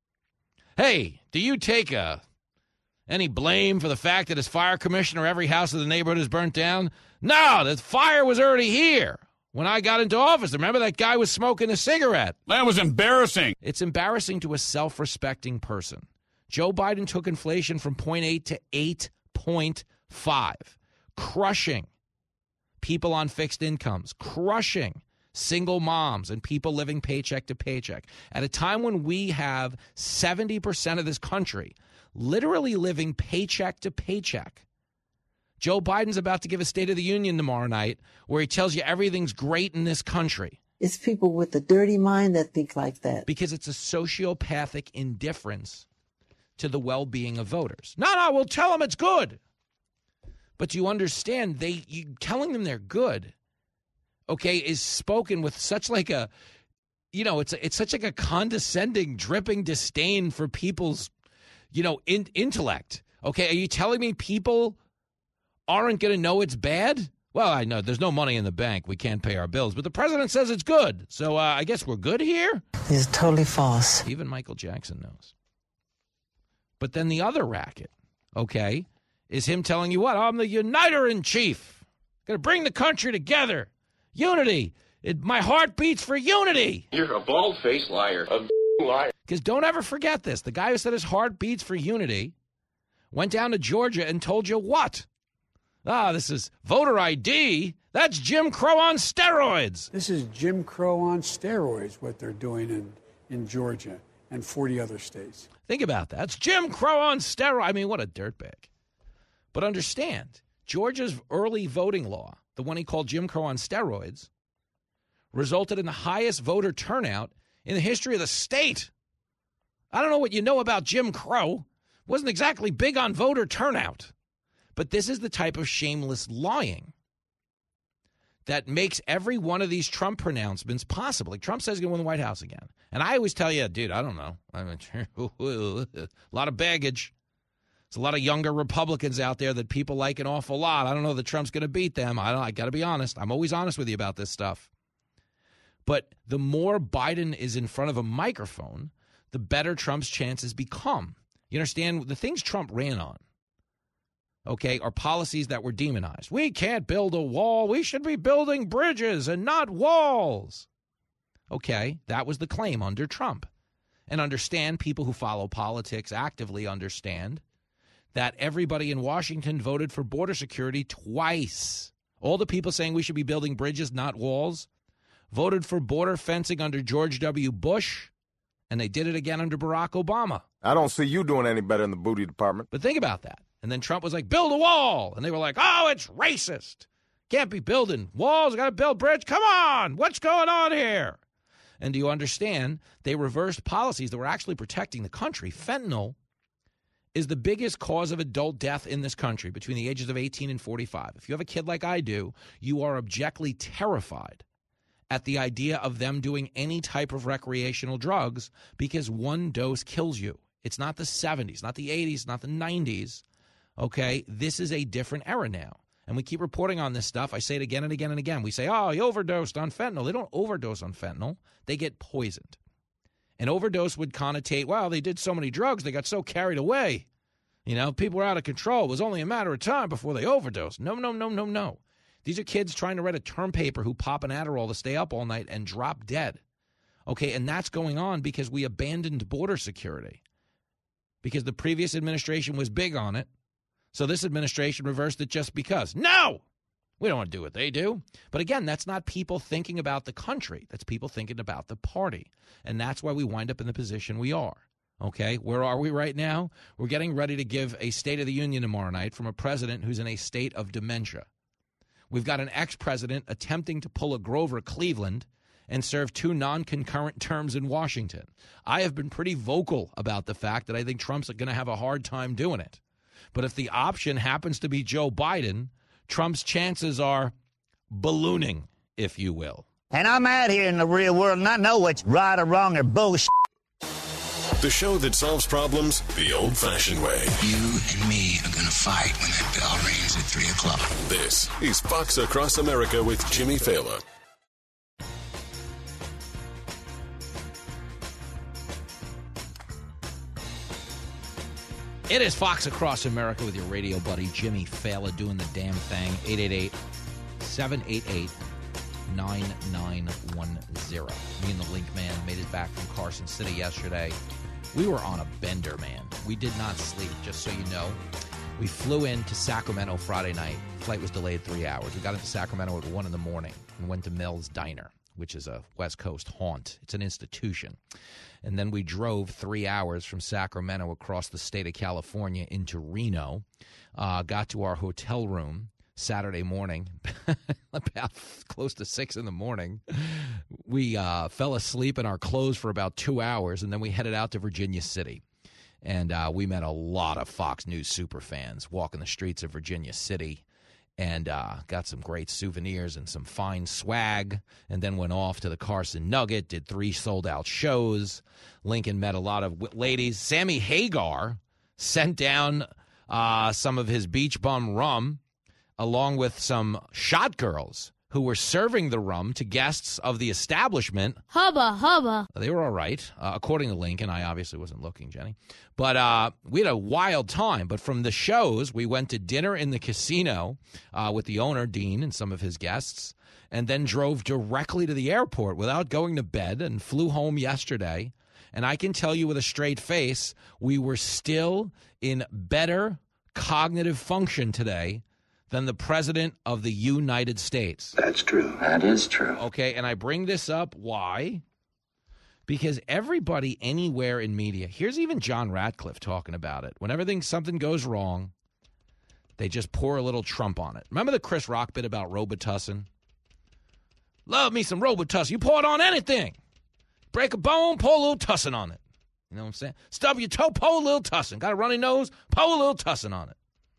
Hey, do you take a, any blame for the fact that as fire commissioner, every house in the neighborhood is burnt down? No, the fire was already here when I got into office. Remember that guy was smoking a cigarette? That was embarrassing. It's embarrassing to a self-respecting person. Joe Biden took inflation from zero point eight to eight point five, crushing people on fixed incomes, crushing single moms and people living paycheck to paycheck. At a time when we have seventy percent of this country literally living paycheck to paycheck. Joe Biden's about to give a State of the Union tomorrow night where he tells you everything's great in this country. It's people with a dirty mind that think like that. Because it's a sociopathic indifference to the well-being of voters. No, no, we'll tell them it's good. But you understand, they you telling them they're good, okay, is spoken with such like a, you know, it's it's such like a condescending, dripping disdain for people's, you know, in, intellect. Okay, are you telling me people aren't going to know it's bad? Well, I know there's no money in the bank. We can't pay our bills. But the president says it's good. So uh, I guess we're good here? It's totally false. Even Michael Jackson knows. But then the other racket, okay, is him telling you what? I'm the uniter-in-chief. Going to bring the country together. Unity. It, my heart beats for unity. You're a bald-faced liar. A liar. Because don't ever forget this. The guy who said his heart beats for unity went down to Georgia and told you what? Ah, this is voter I D. That's Jim Crow on steroids. This is Jim Crow on steroids, what they're doing in, in Georgia and forty other states. Think about that. It's Jim Crow on steroids. I mean, what a dirtbag. But understand, Georgia's early voting law, the one he called Jim Crow on steroids, resulted in the highest voter turnout in the history of the state. I don't know what you know about Jim Crow. Wasn't exactly big on voter turnout. But this is the type of shameless lying that makes every one of these Trump pronouncements possible. Like Trump says he's going to win the White House again. And I always tell you, dude, I don't know. I mean, a lot of baggage. There's a lot of younger Republicans out there that people like an awful lot. I don't know that Trump's going to beat them. I don't. I got to be honest. I'm always honest with you about this stuff. But the more Biden is in front of a microphone, the better Trump's chances become. You understand? The things Trump ran on, okay, are policies that were demonized. We can't build a wall. We should be building bridges and not walls. Okay, that was the claim under Trump. And understand, people who follow politics actively understand that everybody in Washington voted for border security twice. All the people saying we should be building bridges, not walls, voted for border fencing under George W. Bush, and they did it again under Barack Obama. I don't see you doing any better in the booty department. But think about that. And then Trump was like, build a wall. And they were like, oh, it's racist. Can't be building walls. Got to build bridge. Come on. What's going on here? And do you understand they reversed policies that were actually protecting the country? Fentanyl is the biggest cause of adult death in this country between the ages of eighteen and forty-five. If you have a kid like I do, you are objectively terrified at the idea of them doing any type of recreational drugs because one dose kills you. It's not the seventies, not the eighties, not the nineties. Okay, this is a different era now. And we keep reporting on this stuff. I say it again and again and again. We say, oh, he overdosed on fentanyl. They don't overdose on fentanyl. They get poisoned. An overdose would connotate, well, they did so many drugs, they got so carried away. You know, people were out of control. It was only a matter of time before they overdosed. No, no, no, no, no. These are kids trying to write a term paper who pop an Adderall to stay up all night and drop dead. Okay, and that's going on because we abandoned border security. Because the previous administration was big on it. So this administration reversed it just because. No! We don't want to do what they do. But again, that's not people thinking about the country. That's people thinking about the party. And that's why we wind up in the position we are. Okay, where are we right now? We're getting ready to give a State of the Union tomorrow night from a president who's in a state of dementia. We've got an ex-president attempting to pull a Grover Cleveland and serve two non-concurrent terms in Washington. I have been pretty vocal about the fact that I think Trump's going to have a hard time doing it. But if the option happens to be Joe Biden, Trump's chances are ballooning, if you will. And I'm out here in the real world, and I know what's right or wrong or bullshit. The show that solves problems the old-fashioned way. You and me are going to fight when that bell rings at three o'clock. This is Fox Across America with Jimmy Fallon. It is Fox Across America with your radio buddy Jimmy Fallon doing the damn thing. eight eight eight, seven eight eight, nine nine one zero. Me and the Link Man made it back from Carson City yesterday. We were on a bender, man. We did not sleep, just so you know. We flew into Sacramento Friday night. Flight was delayed three hours. We got into Sacramento at one in the morning and went to Mel's Diner, which is a West Coast haunt. It's an institution. And then we drove three hours from Sacramento across the state of California into Reno, uh, got to our hotel room Saturday morning, about close to six in the morning. We uh, fell asleep in our clothes for about two hours, and then we headed out to Virginia City. And uh, we met a lot of Fox News super fans walking the streets of Virginia City, and uh, got some great souvenirs and some fine swag, and then went off to the Carson Nugget, did three sold-out shows. Lincoln met a lot of w- ladies. Sammy Hagar sent down uh, some of his beach bum rum, along with some shot girls who were serving the rum to guests of the establishment. Hubba, hubba. They were all right, uh, according to Lincoln. I obviously wasn't looking, Jenny. But uh, we had a wild time. But from the shows, we went to dinner in the casino uh, with the owner, Dean, and some of his guests, and then drove directly to the airport without going to bed and flew home yesterday. And I can tell you with a straight face, we were still in better cognitive function today than the President of the United States. That's true. That is true. Okay, and I bring this up, why? Because everybody anywhere in media, here's even John Ratcliffe talking about it. Whenever things, something goes wrong, they just pour a little Trump on it. Remember the Chris Rock bit about Robitussin? Love me some Robitussin. You pour it on anything. Break a bone, pour a little tussin on it. You know what I'm saying? Stub your toe, pour a little tussin. Got a runny nose, pour a little tussin on it.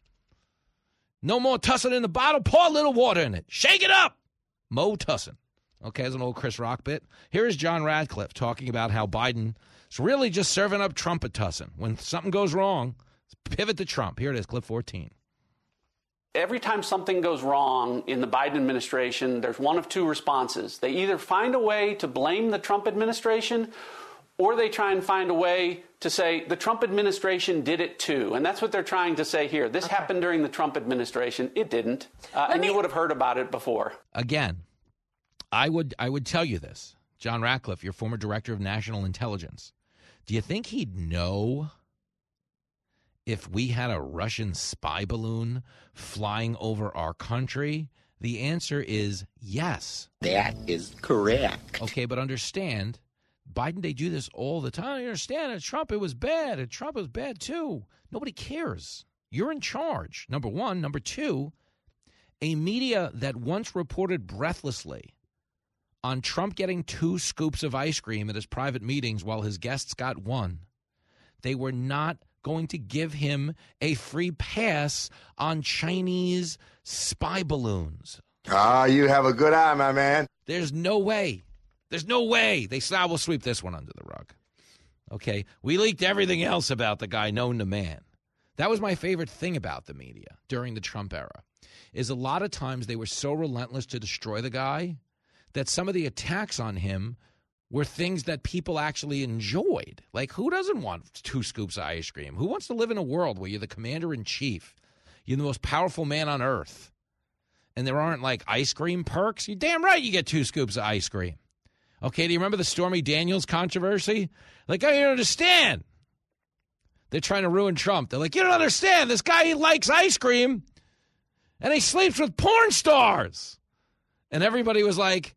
No more tussin in the bottle. Pour a little water in it. Shake it up. Mo tussin. Okay, that's an old Chris Rock bit. Here is John Ratcliffe talking about how Biden is really just serving up trumpet tussin. When something goes wrong, pivot to Trump. Here it is, clip fourteen. Every time something goes wrong in the Biden administration, there's one of two responses. They either find a way to blame the Trump administration, or they try and find a way to say the Trump administration did it too. And that's what they're trying to say here. This okay. happened during the Trump administration. It didn't. Uh, and me... you would have heard about it before. Again, I would I would tell you this. John Ratcliffe, your former director of national intelligence. Do you think he'd know if we had a Russian spy balloon flying over our country? The answer is yes. That is correct. Okay, but understand, Biden, they do this all the time. You understand? At Trump, it was bad. At Trump, it was bad, too. Nobody cares. You're in charge, number one. Number two, a media that once reported breathlessly on Trump getting two scoops of ice cream at his private meetings while his guests got one. They were not going to give him a free pass on Chinese spy balloons. Ah, you have a good eye, my man. There's no way. There's no way. They said, we'll sweep this one under the rug. Okay, we leaked everything else about the guy known to man. That was my favorite thing about the media during the Trump era, is a lot of times they were so relentless to destroy the guy that some of the attacks on him were things that people actually enjoyed. Like, who doesn't want two scoops of ice cream? Who wants to live in a world where you're the commander-in-chief? You're the most powerful man on earth. And there aren't, like, ice cream perks? You're damn right you get two scoops of ice cream. Okay, do you remember the Stormy Daniels controversy? Like, I don't understand. They're trying to ruin Trump. They're like, you don't understand. This guy, he likes ice cream, and he sleeps with porn stars. And everybody was like,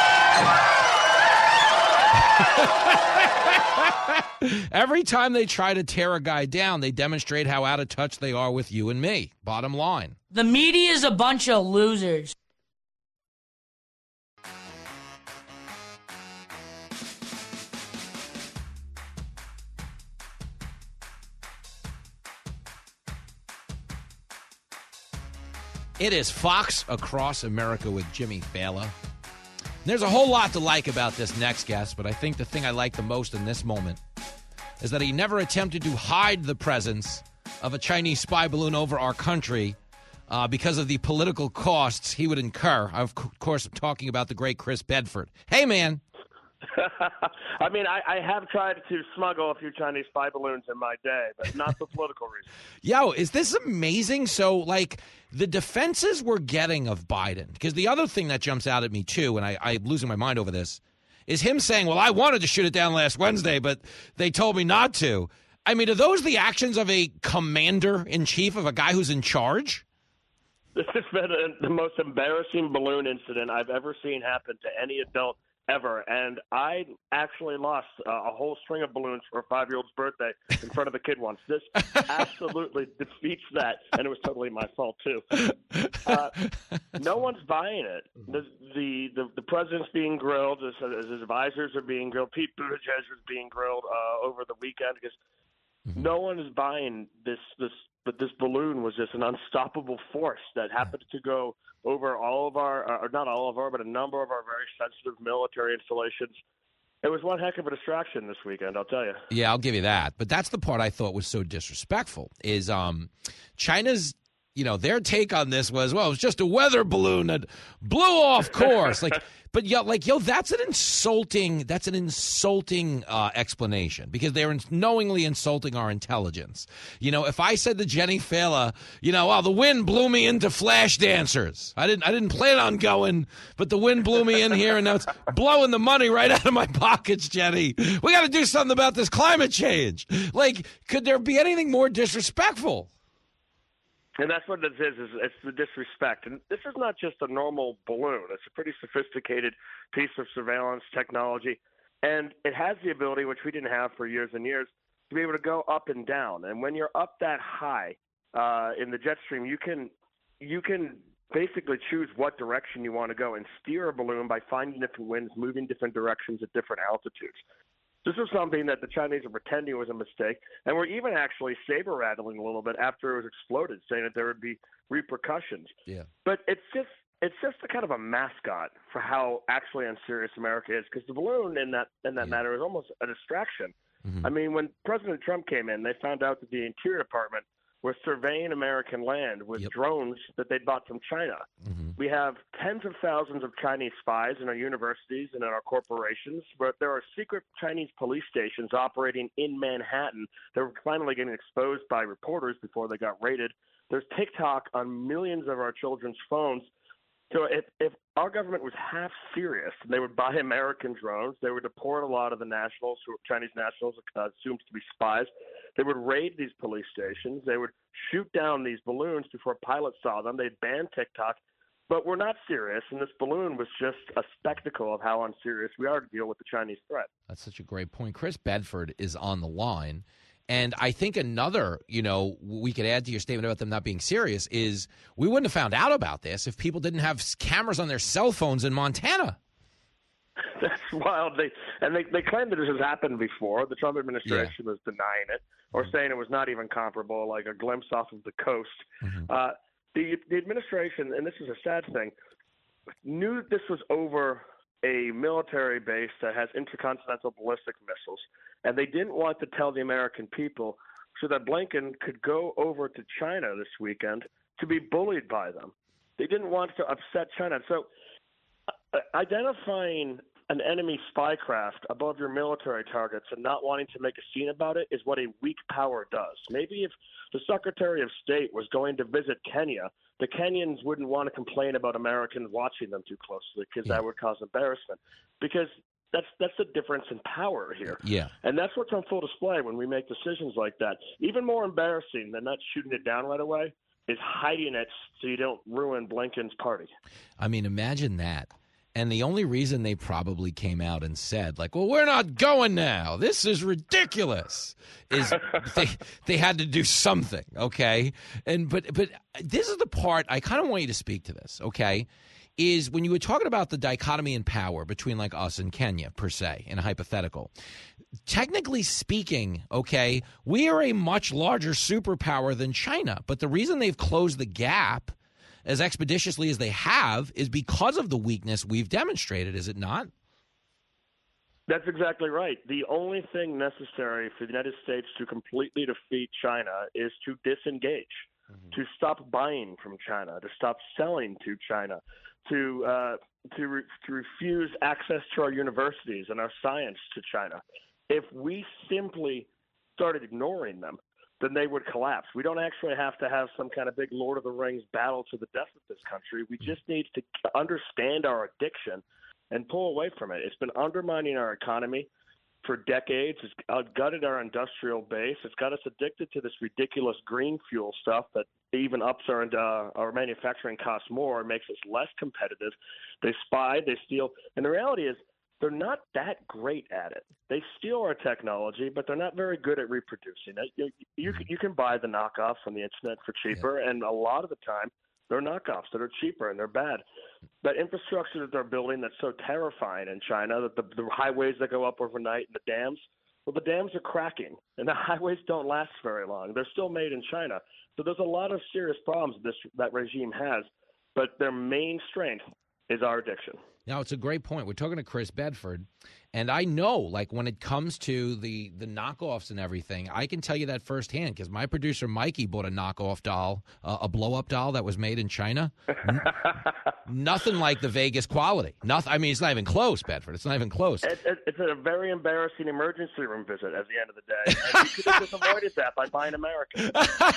every time they try to tear a guy down, they demonstrate how out of touch they are with you and me. Bottom line. The media is a bunch of losers. It is Fox Across America with Jimmy Fallon. There's a whole lot to like about this next guest, but I think the thing I like the most in this moment is that he never attempted to hide the presence of a Chinese spy balloon over our country uh, because of the political costs he would incur. Of course, I'm talking about the great Chris Bedford. Hey, man. I mean, I, I have tried to smuggle a few Chinese spy balloons in my day, but not for political reasons. Yo, is this amazing? So, like, the defenses we're getting of Biden, because the other thing that jumps out at me, too, and I, I'm losing my mind over this, is him saying, well, I wanted to shoot it down last Wednesday, but they told me not to. I mean, are those the actions of a commander-in-chief, of a guy who's in charge? This has been a, the most embarrassing balloon incident I've ever seen happen to any adult ever, and I actually lost uh, a whole string of balloons for a five-year-old's birthday in front of a kid once. This absolutely defeats that, and it was totally my fault too. Uh, no one's buying it. The the the, the president's being grilled, his, his advisors are being grilled. Pete Buttigieg was being grilled uh, over the weekend because mm-hmm. no one is buying this this. But this balloon was just an unstoppable force that happened to go over all of our, or not all of our, but a number of our very sensitive military installations. It was one heck of a distraction this weekend, I'll tell you. Yeah, I'll give you that. But that's the part I thought was so disrespectful, is um, China's, you know, their take on this was, well, it was just a weather balloon that blew off course. Like, but yo, like, yo, that's an insulting, that's an insulting uh, explanation, because they're knowingly insulting our intelligence. You know, if I said to Jenny Fallon, you know, oh, the wind blew me into Flash Dancers. I didn't, I didn't plan on going, but the wind blew me in here, and now it's blowing the money right out of my pockets, Jenny. We got to do something about this climate change. Like, could there be anything more disrespectful? And that's what it is, is it's the disrespect. And this is not just a normal balloon. It's a pretty sophisticated piece of surveillance technology. And it has the ability, which we didn't have for years and years, to be able to go up and down. And when you're up that high uh, in the jet stream, you can you can basically choose what direction you want to go and steer a balloon by finding different winds, moving different directions at different altitudes. This was something that the Chinese are pretending was a mistake, and we're even actually saber-rattling a little bit after it was exploded, saying that there would be repercussions. Yeah. But it's just it's just a kind of a mascot for how actually unserious America is, because the balloon in that in that yeah. matter is almost a distraction. Mm-hmm. I mean, when President Trump came in, they found out that the Interior Department was surveying American land with yep. drones that they bought from China. Mm-hmm. We have tens of thousands of Chinese spies in our universities and in our corporations, but there are secret Chinese police stations operating in Manhattan that were finally getting exposed by reporters before they got raided. There's TikTok on millions of our children's phones. So if, if our government was half serious, they would buy American drones. They would deport a lot of the nationals, who are Chinese nationals, uh, assumed to be spies. They would raid these police stations. They would shoot down these balloons before pilots saw them. They'd ban TikTok. But we're not serious, and this balloon was just a spectacle of how unserious we are to deal with the Chinese threat. That's such a great point. Chris Bedford is on the line. And I think another, you know, we could add to your statement about them not being serious is we wouldn't have found out about this if people didn't have cameras on their cell phones in Montana. That's wild. They and they, they claim that this has happened before. The Trump administration yeah. was denying it or mm-hmm. saying it was not even comparable, like a glimpse off of the coast. Mm-hmm. Uh, the the administration, and this is a sad thing, knew this was over a military base that has intercontinental ballistic missiles, and they didn't want to tell the American people so that Blinken could go over to China this weekend to be bullied by them. They didn't want to upset China. So uh, identifying an enemy spy craft above your military targets and not wanting to make a scene about it is what a weak power does. Maybe if the Secretary of State was going to visit Kenya, the Kenyans wouldn't want to complain about Americans watching them too closely because yeah. that would cause embarrassment. Because that's that's the difference in power here. Yeah. And that's what's on full display when we make decisions like that. Even more embarrassing than not shooting it down right away is hiding it so you don't ruin Blinken's party. I mean, imagine that. And the only reason they probably came out and said, like, well, we're not going now, this is ridiculous, is they they had to do something, okay? And but but this is the part I kind of want you to speak to this, okay? Is when you were talking about the dichotomy in power between like us and Kenya, per se, in a hypothetical. Technically speaking, okay, we are a much larger superpower than China. But the reason they've closed the gap as expeditiously as they have is because of the weakness we've demonstrated, is it not? That's exactly right. The only thing necessary for the United States to completely defeat China is to disengage, mm-hmm. to stop buying from China, to stop selling to China, to uh, to, re- to refuse access to our universities and our science to China. If we simply started ignoring them, then they would collapse. We don't actually have to have some kind of big Lord of the Rings battle to the death with this country. We just need to understand our addiction and pull away from it. It's been undermining our economy for decades. It's gutted our industrial base. It's got us addicted to this ridiculous green fuel stuff that even ups our, uh, our manufacturing costs more and makes us less competitive. They spy, they steal. And the reality is, they're not that great at it. They steal our technology, but they're not very good at reproducing it. You, you, you can buy the knockoffs on the internet for cheaper, yeah. and a lot of the time they're knockoffs that are cheaper and they're bad. That infrastructure that they're building that's so terrifying in China, that the, the highways that go up overnight and the dams, well, the dams are cracking, and the highways don't last very long. They're still made in China. So there's a lot of serious problems this that regime has, but their main strength is our addiction. Now, it's a great point. We're talking to Chris Bedford, and I know, like, when it comes to the, the knockoffs and everything, I can tell you that firsthand because my producer, Mikey, bought a knockoff doll, uh, a blow-up doll that was made in China. N- nothing like the Vegas quality. Nothing. I mean, it's not even close, Bedford. It's not even close. It, it, it's a very embarrassing emergency room visit at the end of the day. And you could have just avoided that by buying American.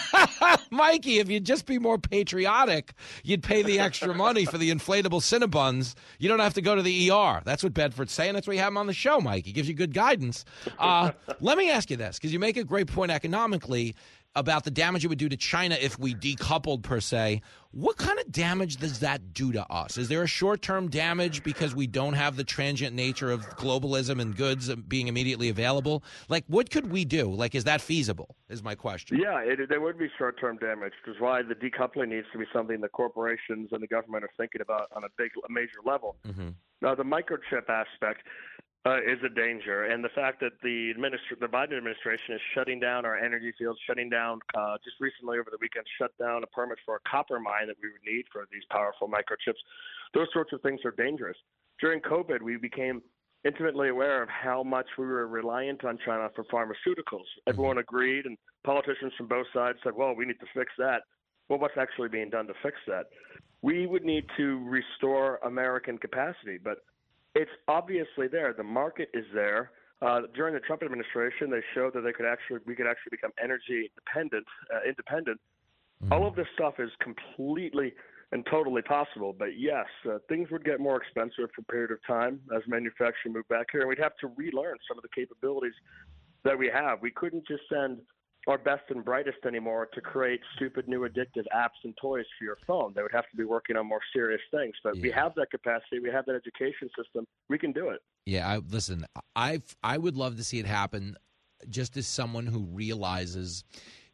Mikey, if you'd just be more patriotic, you'd pay the extra money for the inflatable Cinnabons. You don't have to go to the E R. That's what Bedford's saying. That's why you have him on the show, Mike. He gives you good guidance. Uh, let me ask you this, because you make a great point economically about the damage it would do to China if we decoupled, per se. What kind of damage does that do to us? Is there a short-term damage because we don't have the transient nature of globalism and goods being immediately available? Like, what could we do? Like, is that feasible, is my question. Yeah, it, there would be short-term damage, which is why the decoupling needs to be something the corporations and the government are thinking about on a big, a major level. Mm-hmm. Now, the microchip aspect Uh, is a danger, and the fact that the administra- the Biden administration is shutting down our energy fields, shutting down uh, just recently over the weekend, shut down a permit for a copper mine that we would need for these powerful microchips. Those sorts of things are dangerous. During COVID, we became intimately aware of how much we were reliant on China for pharmaceuticals. Everyone agreed, and politicians from both sides said, well, we need to fix that. Well, what's actually being done to fix that? We would need to restore American capacity, but it's obviously there. The market is there. Uh, during the Trump administration, they showed that they could actually we could actually become energy dependent, uh, independent. Mm-hmm. All of this stuff is completely and totally possible. But yes, uh, things would get more expensive for a period of time as manufacturing moved back here, and we'd have to relearn some of the capabilities that we have. We couldn't just send our best and brightest anymore to create stupid new addictive apps and toys for your phone. They would have to be working on more serious things. But yeah. we have that capacity. We have that education system. We can do it. Yeah, I, listen, I I would love to see it happen just as someone who realizes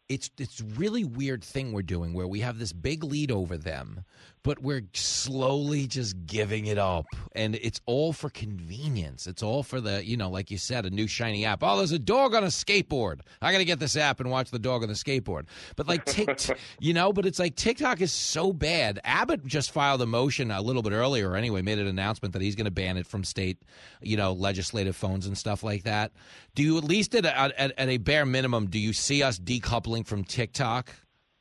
it's it's really weird thing we're doing where we have this big lead over them, but we're slowly just giving it up. And it's all for convenience. It's all for the, you know, like you said, a new shiny app. Oh, there's a dog on a skateboard. I got to get this app and watch the dog on the skateboard. But like, Tik, you know, but it's like TikTok is so bad. Abbott just filed a motion a little bit earlier anyway, made an announcement that he's going to ban it from state, you know, legislative phones and stuff like that. Do you, at least at a, at, at a bare minimum, do you see us decoupling from TikTok?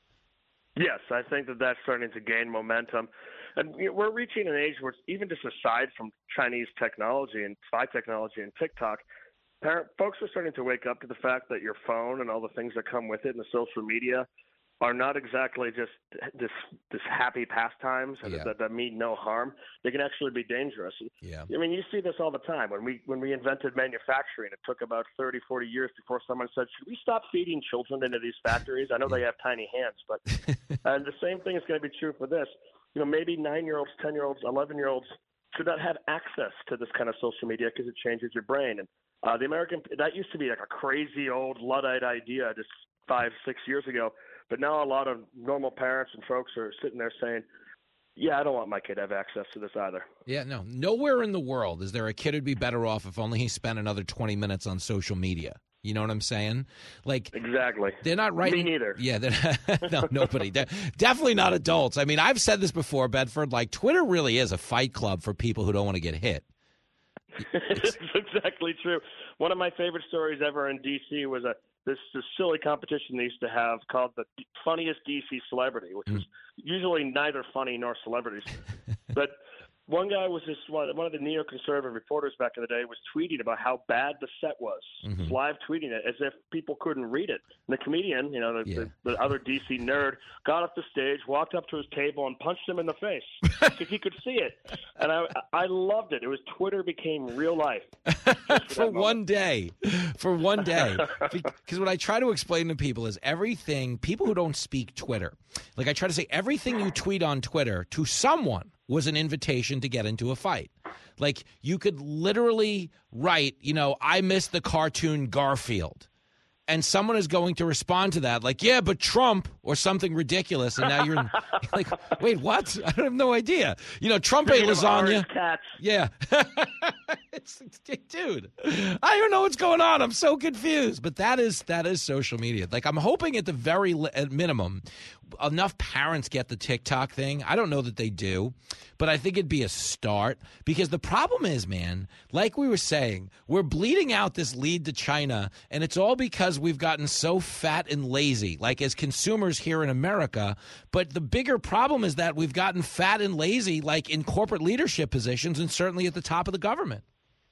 Yes, I think that that's starting to gain momentum. And we're reaching an age where even just aside from Chinese technology and spy technology and TikTok, parent, folks are starting to wake up to the fact that your phone and all the things that come with it and the social media are not exactly just this this happy pastimes yeah. that, that mean no harm. They can actually be dangerous. Yeah. I mean, you see this all the time. When we when we invented manufacturing, it took about thirty, forty years before someone said, should we stop feeding children into these factories? I know they have tiny hands, but and the same thing is going to be true for this. You know, maybe nine-year-olds, ten-year-olds, eleven-year-olds should not have access to this kind of social media because it changes your brain. And uh, the American – that used to be like a crazy old Luddite idea just five, six years ago. But now a lot of normal parents and folks are sitting there saying, yeah, I don't want my kid to have access to this either. Yeah, no. Nowhere in the world is there a kid who'd be better off if only he spent another twenty minutes on social media. You know what I'm saying? Like exactly. They're not writing. Me neither. Yeah, they're no, nobody. They're definitely not adults. I mean, I've said this before, Bedford. Like Twitter really is a fight club for people who don't want to get hit. It's exactly true. One of my favorite stories ever in D C was a this, this silly competition they used to have called the funniest D C celebrity, which was usually neither funny nor celebrities. But one guy was just one, one of the neoconservative reporters back in the day was tweeting about how bad the set was, mm-hmm. live tweeting it as if people couldn't read it. And the comedian, you know, the, yeah. the, the other D C nerd, got off the stage, walked up to his table, and punched him in the face because he could see it. And I, I loved it. It was Twitter became real life for, for one day. For one day. Because what I try to explain to people is everything. People who don't speak Twitter, like I try to say, everything you tweet on Twitter to someone was an invitation to get into a fight. Like you could literally write, you know, I miss the cartoon Garfield. And someone is going to respond to that like, yeah, but Trump or something ridiculous. And now you're in, like, wait, what? I have no idea. You know, Trump ate lasagna. Yeah. It's, dude, I don't even know what's going on. I'm so confused. But that is that is social media. Like I'm hoping at the very li- at minimum, enough parents get the TikTok thing. I don't know that they do, but I think it'd be a start because the problem is, man, like we were saying, we're bleeding out this lead to China, and it's all because we've gotten so fat and lazy, like as consumers here in America. But the bigger problem is that we've gotten fat and lazy, like in corporate leadership positions and certainly at the top of the government.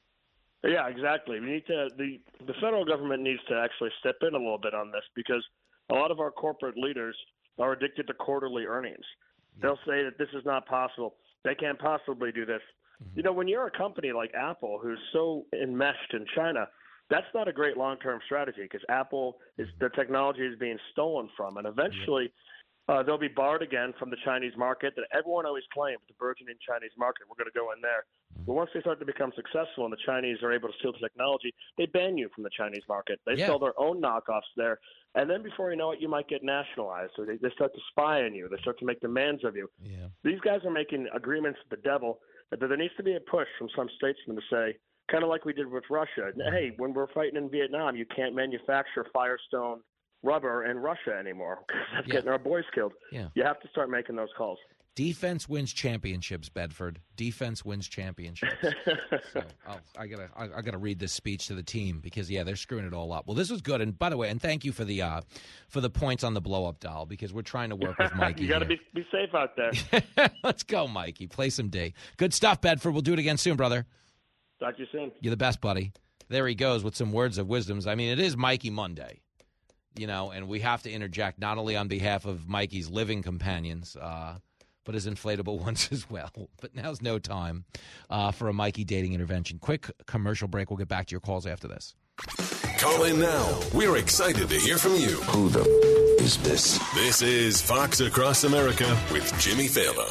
Yeah, exactly. We need to the the federal government needs to actually step in a little bit on this because a lot of our corporate leaders are addicted to quarterly earnings. They'll say that this is not possible. They can't possibly do this. Mm-hmm. You know, when you're a company like Apple who's so enmeshed in China, that's not a great long-term strategy because Apple is their technology is being stolen from, and eventually uh, they'll be barred again from the Chinese market that everyone always claimed, the burgeoning Chinese market, we're going to go in there. But once they start to become successful and the Chinese are able to steal the technology, they ban you from the Chinese market. They yeah. sell their own knockoffs there. And then before you know it, you might get nationalized. So they, they start to spy on you. They start to make demands of you. Yeah. These guys are making agreements with the devil. But there needs to be a push from some statesmen to say, kind of like we did with Russia, hey, when we're fighting in Vietnam, you can't manufacture Firestone rubber in Russia anymore because that's yeah. getting our boys killed. Yeah. You have to start making those calls. Defense wins championships, Bedford. Defense wins championships. So, oh, I gotta, I, I gotta read this speech to the team because yeah, they're screwing it all up. Well, this was good, and by the way, and thank you for the, uh, for the points on the blow up doll because we're trying to work with Mikey. You gotta here. be be safe out there. Let's go, Mikey. Play some D. Good stuff, Bedford. We'll do it again soon, brother. Talk to you soon. You're the best, buddy. There he goes with some words of wisdoms. I mean, it is Mikey Monday, you know, and we have to interject not only on behalf of Mikey's living companions. Uh, but his inflatable ones as well. But now's no time uh, for a Mikey dating intervention. Quick commercial break. We'll get back to your calls after this. Call in now. We're excited to hear from you. Who the f- is this? This is Fox Across America with Jimmy Failla.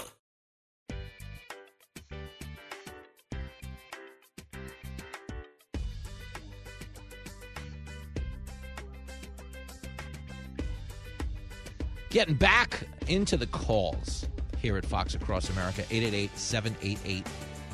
Getting back into the calls here at Fox Across America, eight eight eight, seven eight eight,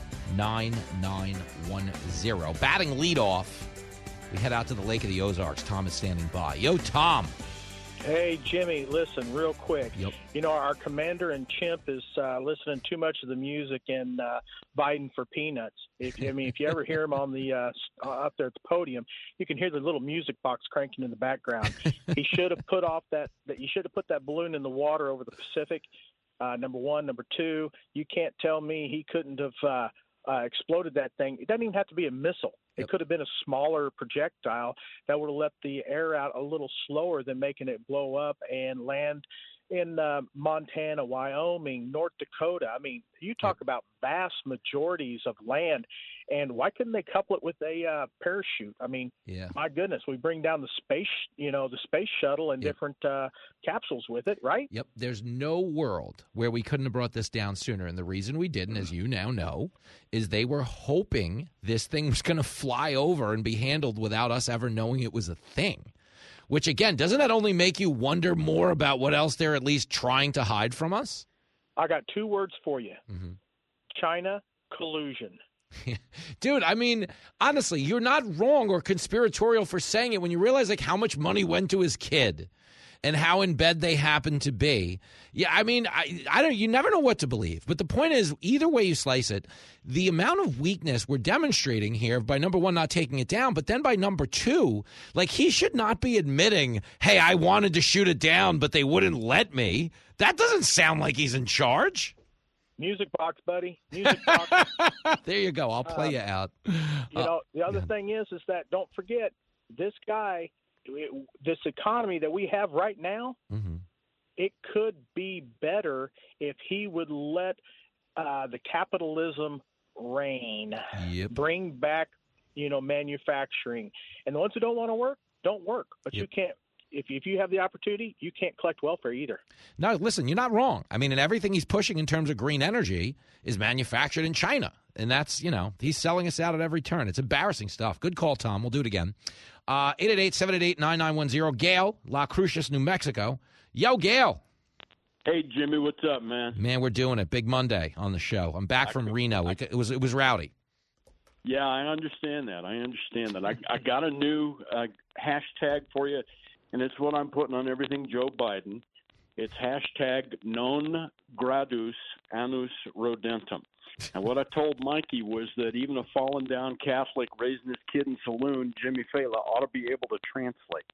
nine nine one zero. Batting leadoff, we head out to the Lake of the Ozarks. Tom is standing by. Yo, Tom. Hey, Jimmy, listen real quick. Yep. You know, our commander and chimp is uh, listening too much of the music and uh, Biden for peanuts. If I mean, if you ever hear him on the uh, up there at the podium, you can hear the little music box cranking in the background. He should have put off that. that you should have put that balloon in the water over the Pacific. Uh, number one, number two. You can't tell me he couldn't have uh, uh, exploded that thing. It doesn't even have to be a missile. It could have been a smaller projectile that would have let the air out a little slower than making it blow up and land in uh, Montana, Wyoming, North Dakota. I mean, you talk about vast majorities of land. And why couldn't they couple it with a uh, parachute? I mean, yeah. my goodness, we bring down the space, you know, the space shuttle and yep. different uh, capsules with it, right? Yep. There's no world where we couldn't have brought this down sooner. And the reason we didn't, as you now know, is they were hoping this thing was going to fly over and be handled without us ever knowing it was a thing. Which, again, doesn't that only make you wonder more about what else they're at least trying to hide from us? I got two words for you. Mm-hmm. China collusion. Dude, I mean, honestly, you're not wrong or conspiratorial for saying it when you realize like how much money went to his kid and how in bed they happen to be. Yeah, I mean, I, I don't. You never know what to believe. But the point is, either way you slice it, the amount of weakness we're demonstrating here by, number one, not taking it down, but then by number two, like he should not be admitting, hey, I wanted to shoot it down, but they wouldn't let me. That doesn't sound like he's in charge. Music box, buddy. Music box. There you go. I'll play uh, you out. You uh, know, the other yeah. thing is, is that don't forget this guy, it, this economy that we have right now, mm-hmm. it could be better if he would let uh, the capitalism reign, yep. bring back, you know, manufacturing. And the ones who don't want to work, don't work. But yep. you can't. If if you have the opportunity, you can't collect welfare either. No, listen, you're not wrong. I mean, and everything he's pushing in terms of green energy is manufactured in China. And that's, you know, he's selling us out at every turn. It's embarrassing stuff. Good call, Tom. We'll do it again. Uh, eight eight eight, seven eight eight, nine nine one zero. Gail, La Cruces, New Mexico. Yo, Gail. Hey, Jimmy, what's up, man? Man, we're doing it. Big Monday on the show. I'm back from Reno. It, it was it was rowdy. Yeah, I understand that. I understand that. I, I got a new uh, hashtag for you. And it's what I'm putting on everything Joe Biden. It's hashtag non gradus annus rodentum. And what I told Mikey was that even a fallen down Catholic raising his kid in saloon, Jimmy Fela, ought to be able to translate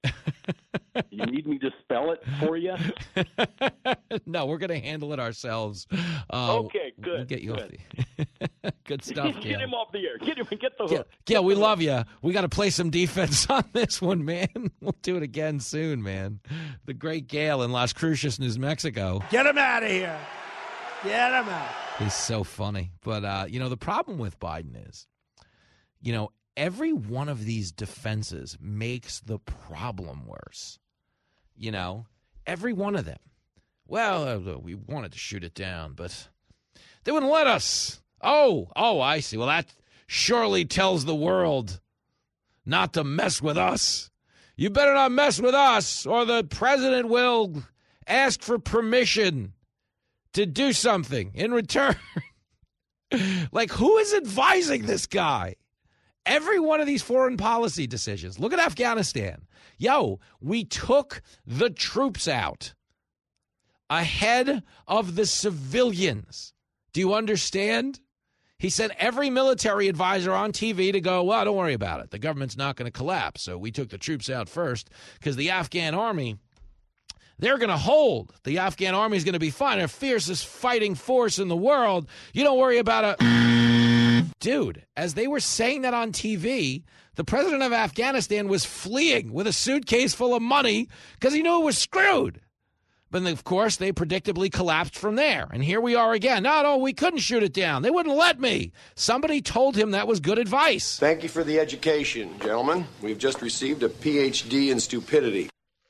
that. You need me to spell it for you? No, we're going to handle it ourselves. Uh, okay, good. We'll get you good. off the Good stuff, Gail. Get him off the air. Get him. Get the hook. Gail, we love you. We got to play some defense on this one, man. We'll do it again soon, man. The great Gail in Las Cruces, New Mexico. Get him out of here. Get him out. He's so funny. But, uh, you know, the problem with Biden is, you know, every one of these defenses makes the problem worse. You know, every one of them. Well, uh, we wanted to shoot it down, but they wouldn't let us. Oh, oh, I see. Well, that surely tells the world not to mess with us. You better not mess with us, or the president will ask for permission to do something in return. Like, who is advising this guy? Every one of these foreign policy decisions. Look at Afghanistan. Yo, we took the troops out ahead of the civilians. Do you understand? He sent every military advisor on T V to go, well, don't worry about it. The government's not going to collapse. So we took the troops out first because the Afghan army, they're going to hold. The Afghan army is going to be fine. Our fiercest fighting force in the world. You don't worry about it. Dude, as they were saying that on T V, the president of Afghanistan was fleeing with a suitcase full of money because he knew it was screwed. But, of course, they predictably collapsed from there. And here we are again. No, no, we couldn't shoot it down. They wouldn't let me. Somebody told him that was good advice. Thank you for the education, gentlemen. We've just received a P H D in stupidity.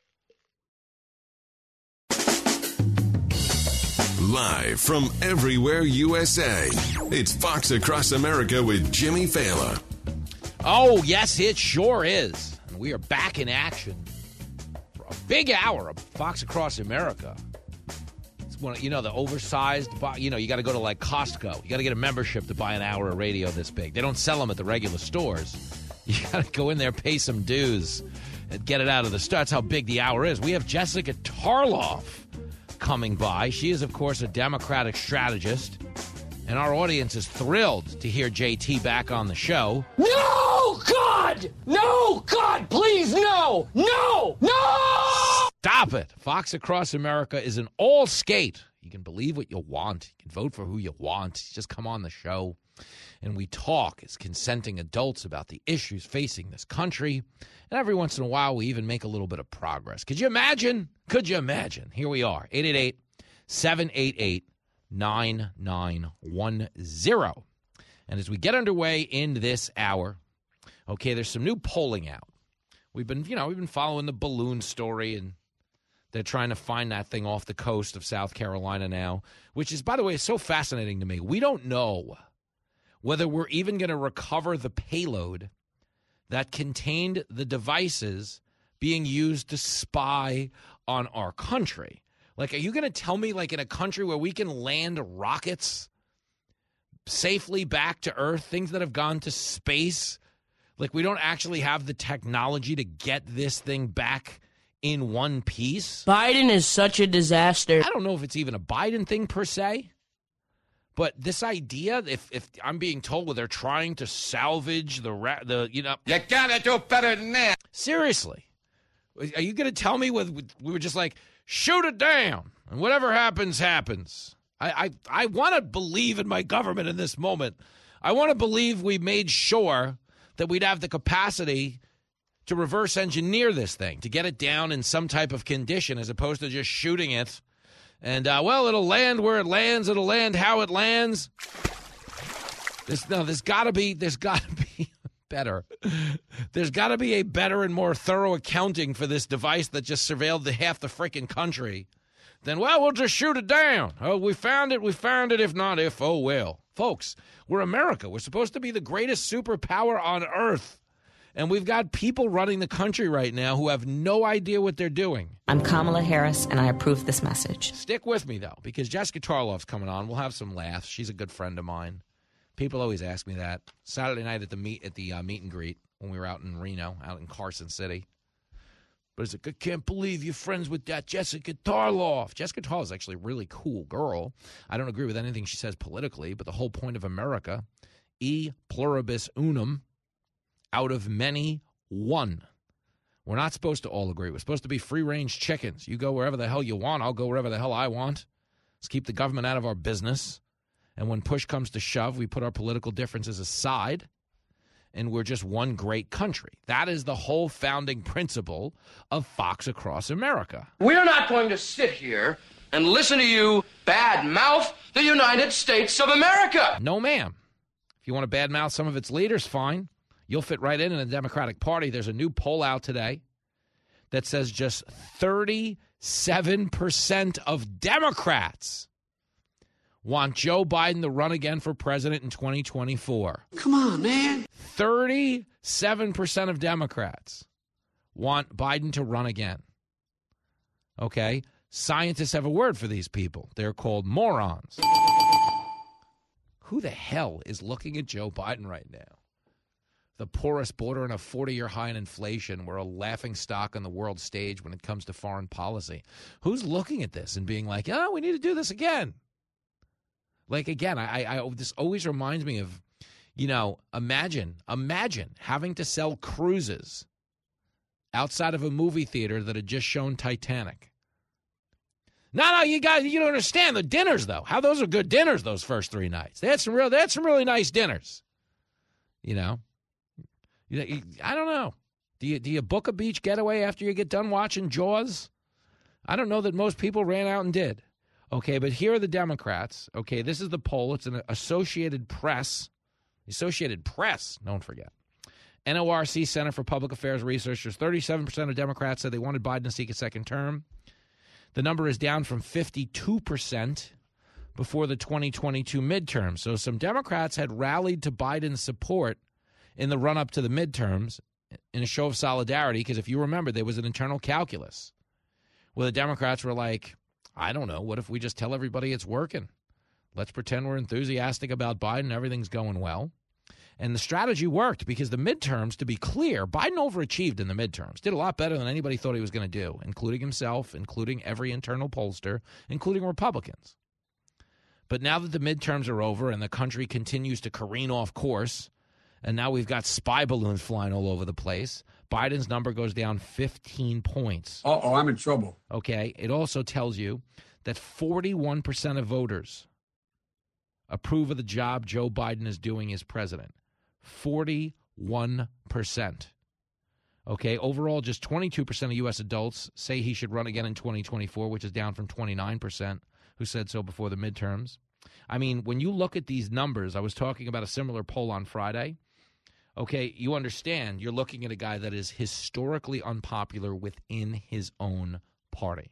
Live from everywhere U S A, it's Fox Across America with Jimmy Fela. Oh, yes, it sure is. And we are back in action for a big hour of Fox Across America. It's one, you know, the oversized, you know, you got to go to like Costco. You got to get a membership to buy an hour of radio this big. They don't sell them at the regular stores. You got to go in there, pay some dues, and get it out of the store. That's how big the hour is. We have Jessica Tarloff coming by. She is, of course, a Democratic strategist. And our audience is thrilled to hear J T back on the show. No, God! No, God, please, no! No! No! Stop it. Fox Across America is an all skate. You can believe what you want. You can vote for who you want. Just come on the show. And we talk as consenting adults about the issues facing this country. And every once in a while, we even make a little bit of progress. Could you imagine? Could you imagine? Here we are, eight eight eight, seven eight eight, nine nine one zero. And as we get underway in this hour, okay, there's some new polling out. We've been, you know, we've been following the balloon story, and they're trying to find that thing off the coast of South Carolina now, which is, by the way, so fascinating to me. We don't know whether we're even going to recover the payload that contained the devices being used to spy on our country. Like, are you going to tell me, like, in a country where we can land rockets safely back to Earth, things that have gone to space, like we don't actually have the technology to get this thing back in one piece? Biden is such a disaster. I don't know if it's even a Biden thing per se, but this idea, if if I'm being told, well, they're trying to salvage the, ra- the you know. You gotta do better than that. Seriously. Are you going to tell me with, with, we were just like, shoot it down, and whatever happens, happens? I, I, I want to believe in my government in this moment. I want to believe we made sure that we'd have the capacity to reverse engineer this thing, to get it down in some type of condition as opposed to just shooting it. And, uh, well, it'll land where it lands. It'll land how it lands. There's, no, there's got to be, there's got to be better. There's got to be a better and more thorough accounting for this device that just surveilled the half the freaking country. Then, well, we'll just shoot it down. Oh, we found it. We found it. If not, if, oh, well. Folks, we're America. We're supposed to be the greatest superpower on earth. And we've got people running the country right now who have no idea what they're doing. I'm Kamala Harris, and I approve this message. Stick with me, though, because Jessica Tarloff's coming on. We'll have some laughs. She's a good friend of mine. People always ask me that. Saturday night at the meet at the uh, meet and greet when we were out in Reno, out in Carson City. But it's like, I can't believe you're friends with that Jessica Tarloff. Jessica Tarloff is actually a really cool girl. I don't agree with anything she says politically, but the whole point of America, e pluribus unum, out of many, one. We're not supposed to all agree. We're supposed to be free-range chickens. You go wherever the hell you want. I'll go wherever the hell I want. Let's keep the government out of our business. And when push comes to shove, we put our political differences aside, and we're just one great country. That is the whole founding principle of Fox Across America. We're not going to sit here and listen to you badmouth the United States of America. No, ma'am. If you want to badmouth some of its leaders, fine. You'll fit right in in the Democratic Party. There's a new poll out today that says just thirty-seven percent of Democrats want Joe Biden to run again for president in twenty twenty-four. Come on, man. thirty-seven percent of Democrats want Biden to run again. Okay? Scientists have a word for these people. They're called morons. Who the hell is looking at Joe Biden right now? The poorest bordering a forty-year high in inflation. We're a laughing stock on the world stage when it comes to foreign policy. Who's looking at this and being like, oh, we need to do this again? Like, again, I, I, this always reminds me of, you know, imagine, imagine having to sell cruises outside of a movie theater that had just shown Titanic. No, no, you guys, you don't understand the dinners, though. How those are good dinners those first three nights. They had some real, they had some really nice dinners. You know, you, you, I don't know. Do you do you book a beach getaway after you get done watching Jaws? I don't know that most people ran out and did. Okay, but here are the Democrats. Okay, this is the poll. It's an Associated Press. Associated Press, don't forget. N O R C, Center for Public Affairs Researchers, thirty-seven percent of Democrats said they wanted Biden to seek a second term. The number is down from fifty-two percent before the twenty twenty-two midterms. So some Democrats had rallied to Biden's support in the run-up to the midterms in a show of solidarity, because if you remember, there was an internal calculus where the Democrats were like, I don't know, what if we just tell everybody it's working? Let's pretend we're enthusiastic about Biden, everything's going well. And the strategy worked because the midterms, to be clear, Biden overachieved in the midterms, did a lot better than anybody thought he was going to do, including himself, including every internal pollster, including Republicans. But now that the midterms are over and the country continues to careen off course, and now we've got spy balloons flying all over the place, Biden's number goes down fifteen points. Uh-oh, I'm in trouble. Okay. It also tells you that forty-one percent of voters approve of the job Joe Biden is doing as president. forty-one percent. Okay. Overall, just twenty-two percent of U S adults say he should run again in twenty twenty-four, which is down from twenty-nine percent who said so before the midterms. I mean, when you look at these numbers, I was talking about a similar poll on Friday. Okay, you understand you're looking at a guy that is historically unpopular within his own party.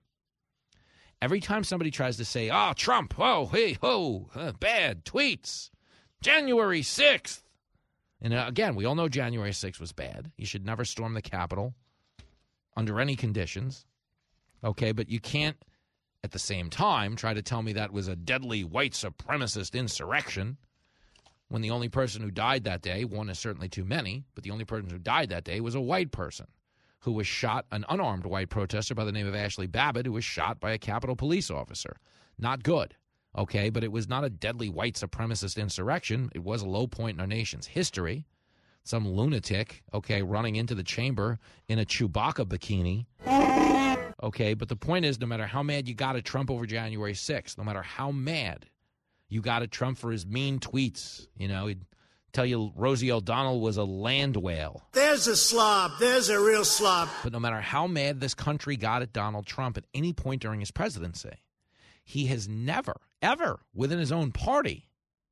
Every time somebody tries to say, oh, Trump, oh, hey, ho, uh, bad tweets, January sixth. And uh, again, we all know January sixth was bad. You should never storm the Capitol under any conditions. Okay, but you can't, at the same time, try to tell me that was a deadly white supremacist insurrection when the only person who died that day, one is certainly too many, but the only person who died that day was a white person who was shot, an unarmed white protester by the name of Ashley Babbitt, who was shot by a Capitol police officer. Not good, okay, but it was not a deadly white supremacist insurrection. It was a low point in our nation's history. Some lunatic, okay, running into the chamber in a Chewbacca bikini. Okay, but the point is, no matter how mad you got at Trump over January sixth, no matter how mad you got at Trump for his mean tweets, you know, he'd tell you Rosie O'Donnell was a land whale. There's a slob. There's a real slob. But no matter how mad this country got at Donald Trump at any point during his presidency, he has never, ever, within his own party,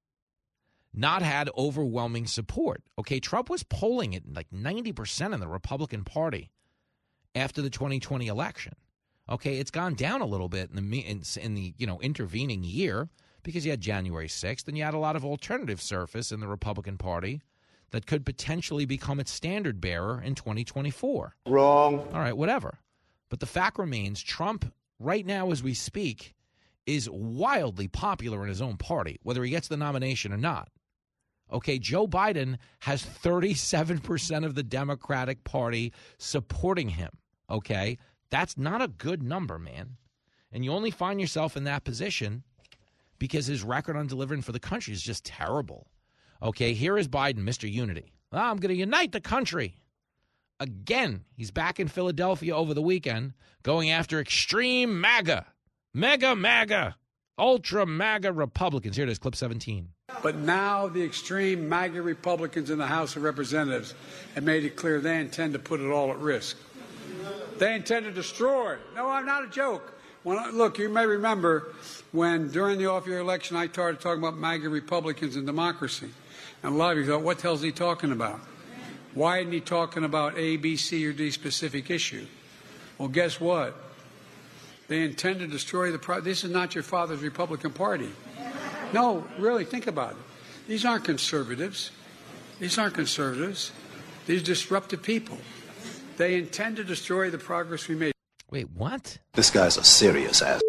not had overwhelming support. Okay, Trump was polling at like ninety percent in the Republican Party after the twenty twenty election. Okay, it's gone down a little bit in the in, in the you know intervening year because you had January sixth and you had a lot of alternative surface in the Republican Party that could potentially become its standard bearer in twenty twenty-four. Wrong. All right, whatever. But the fact remains, Trump, right now as we speak, is wildly popular in his own party, whether he gets the nomination or not. Okay, Joe Biden has thirty-seven percent of the Democratic Party supporting him. Okay, that's not a good number, man. And you only find yourself in that position because his record on delivering for the country is just terrible. Okay, here is Biden, Mister Unity. Oh, I'm going to unite the country. Again, he's back in Philadelphia over the weekend going after extreme MAGA, mega MAGA, ultra MAGA Republicans. Here it is, clip seventeen. But now the extreme MAGA Republicans in the House of Representatives have made it clear they intend to put it all at risk. They intend to destroy it. No, I'm not a joke. When I, look, you may remember when during the off-year election I started talking about MAGA Republicans and democracy. And a lot of you thought, what the hell is he talking about? Why isn't he talking about A, B, C, or D specific issue? Well, guess what? They intend to destroy the pro- This is not your father's Republican Party. No, really, think about it. These aren't conservatives. These aren't conservatives. These disruptive people. They intend to destroy the progress we made. Wait, what? This guy's a serious ass.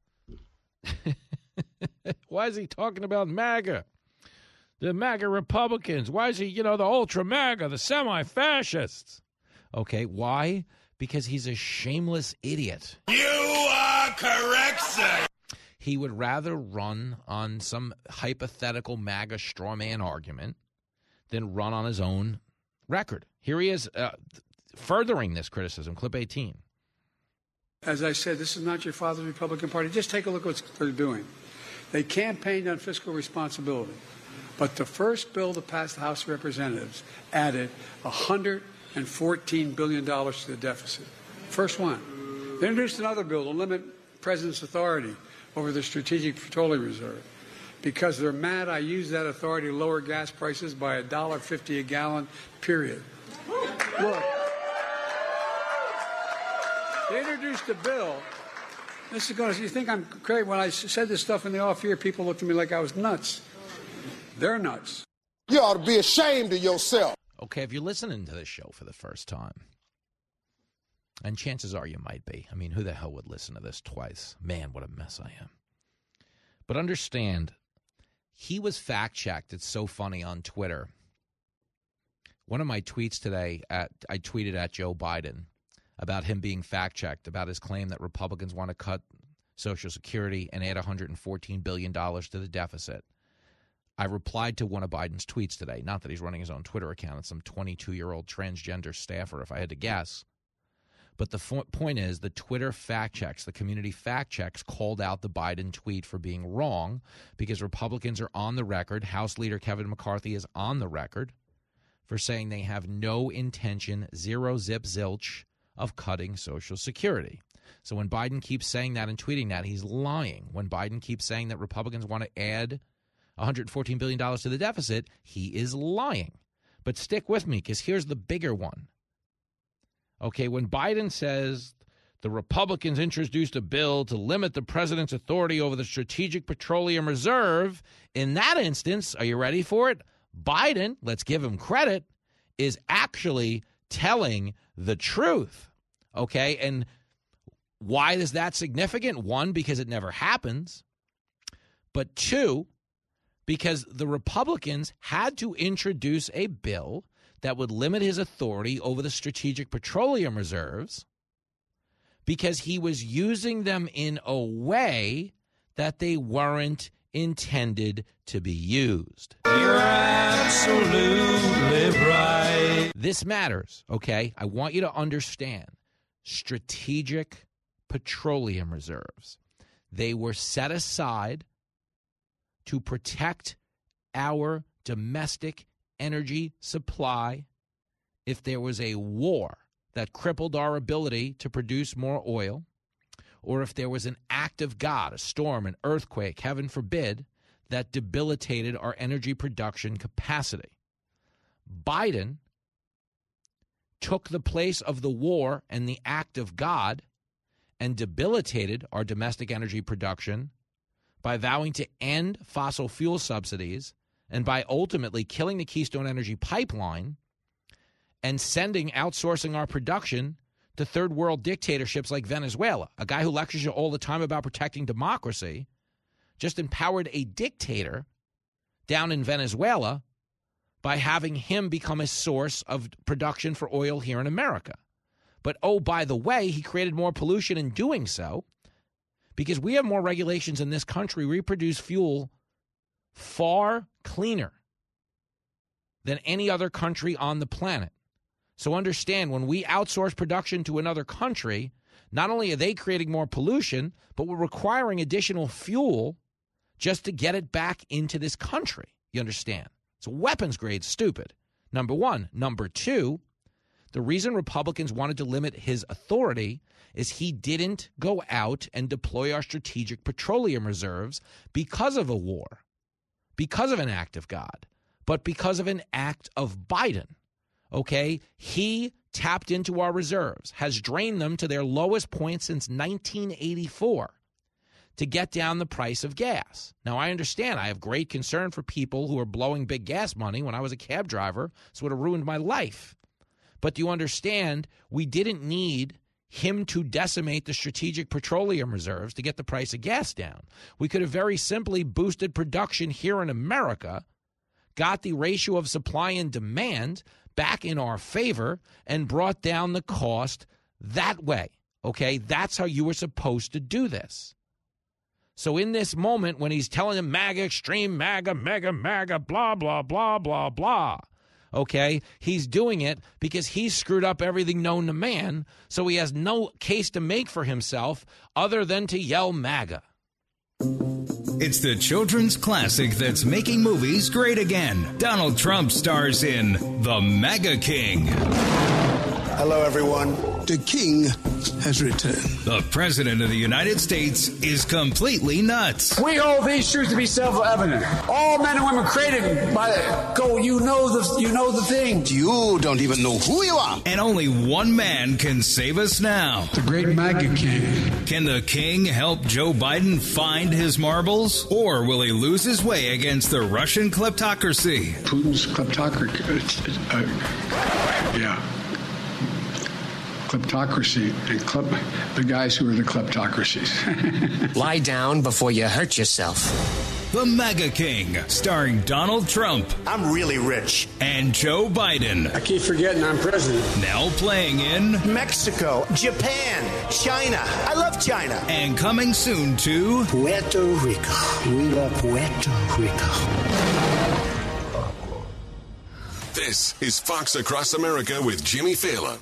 Why is he talking about MAGA? The MAGA Republicans. Why is he, you know, the ultra MAGA, the semi-fascists? Okay, why? Because he's a shameless idiot. You are correct, sir. He would rather run on some hypothetical MAGA straw man argument than run on his own record. Here he is uh, furthering this criticism. Clip eighteen. As I said, this is not your father's Republican Party. Just take a look at what they're doing. They campaigned on fiscal responsibility. But the first bill to pass the House of Representatives added one hundred fourteen billion dollars to the deficit. First one. They introduced another bill to limit the president's authority over the Strategic Petroleum Reserve. Because they're mad, I use that authority to lower gas prices by one dollar fifty a gallon, period. Look, they introduced a bill. This is going to, you think I'm crazy? When I said this stuff in the off year, people looked at me like I was nuts. They're nuts. You ought to be ashamed of yourself. Okay, if you're listening to this show for the first time, and chances are you might be. I mean, who the hell would listen to this twice? Man, what a mess I am. But understand, he was fact-checked. It's so funny on Twitter. One of my tweets today, at I tweeted at Joe Biden about him being fact-checked, about his claim that Republicans want to cut Social Security and add one hundred fourteen billion dollars to the deficit. I replied to one of Biden's tweets today. Not that he's running his own Twitter account. It's some twenty-two-year-old transgender staffer, if I had to guess. But the fo- point is, the Twitter fact checks, the community fact checks, called out the Biden tweet for being wrong because Republicans are on the record. House Leader Kevin McCarthy is on the record for saying they have no intention, zero zip zilch, of cutting Social Security. So when Biden keeps saying that and tweeting that, he's lying. When Biden keeps saying that Republicans want to add one hundred fourteen billion dollars to the deficit, he is lying. But stick with me, because here's the bigger one. Okay, when Biden says the Republicans introduced a bill to limit the president's authority over the Strategic Petroleum Reserve, in that instance, are you ready for it? Biden, let's give him credit, is actually telling the truth. Okay, and why is that significant? One, because it never happens. But two, because the Republicans had to introduce a bill that would limit his authority over the Strategic Petroleum Reserves because he was using them in a way that they weren't intended to be used. You're absolutely right. This matters, okay? I want you to understand. Strategic Petroleum Reserves. They were set aside to protect our domestic energy supply if there was a war that crippled our ability to produce more oil, or if there was an act of God, a storm, an earthquake, heaven forbid, that debilitated our energy production capacity. Biden took the place of the war and the act of God and debilitated our domestic energy production by vowing to end fossil fuel subsidies and by ultimately killing the Keystone Energy Pipeline and sending, outsourcing our production to third world dictatorships like Venezuela. A guy who lectures you all the time about protecting democracy just empowered a dictator down in Venezuela by having him become a source of production for oil here in America. But, oh, by the way, he created more pollution in doing so because we have more regulations in this country. We produce fuel far cleaner than any other country on the planet. So understand, when we outsource production to another country, not only are they creating more pollution, but we're requiring additional fuel just to get it back into this country. You understand? So weapons grade stupid, number one. Number two, the reason Republicans wanted to limit his authority is he didn't go out and deploy our strategic petroleum reserves because of a war, because of an act of God, but because of an act of Biden. Okay? He tapped into our reserves, has drained them to their lowest point since nineteen eighty-four to get down the price of gas. Now, I understand. I have great concern for people who are blowing big gas money. When I was a cab driver, this would have ruined my life. But do you understand, we didn't need him to decimate the strategic petroleum reserves to get the price of gas down. We could have very simply boosted production here in America, got the ratio of supply and demand back in our favor, and brought down the cost that way. Okay, that's how you were supposed to do this. So in this moment, when he's telling them MAGA, extreme MAGA, mega MAGA, blah, blah, blah, blah, blah, okay, he's doing it because he's screwed up everything known to man, so he has no case to make for himself other than to yell MAGA. It's the children's classic that's making movies great again. Donald Trump stars in The MAGA King. Hello, everyone. The king has returned. The President of the United States is completely nuts. We hold these truths to be self-evident. All men and women created by the go. You know the you know the thing. You don't even know who you are. And only one man can save us now. The great MAGA king. Can the king help Joe Biden find his marbles? Or will he lose his way against the Russian kleptocracy? Putin's kleptocracy. Uh, yeah. Kleptocracy and klep, the guys who are the kleptocracies. Lie down before you hurt yourself. The MAGA King, starring Donald Trump. I'm really rich. And Joe Biden. I keep forgetting I'm president. Now playing in Mexico, Japan, China. I love China. And coming soon to Puerto Rico. We love Puerto Rico. This is Fox Across America with Jimmy Fallon.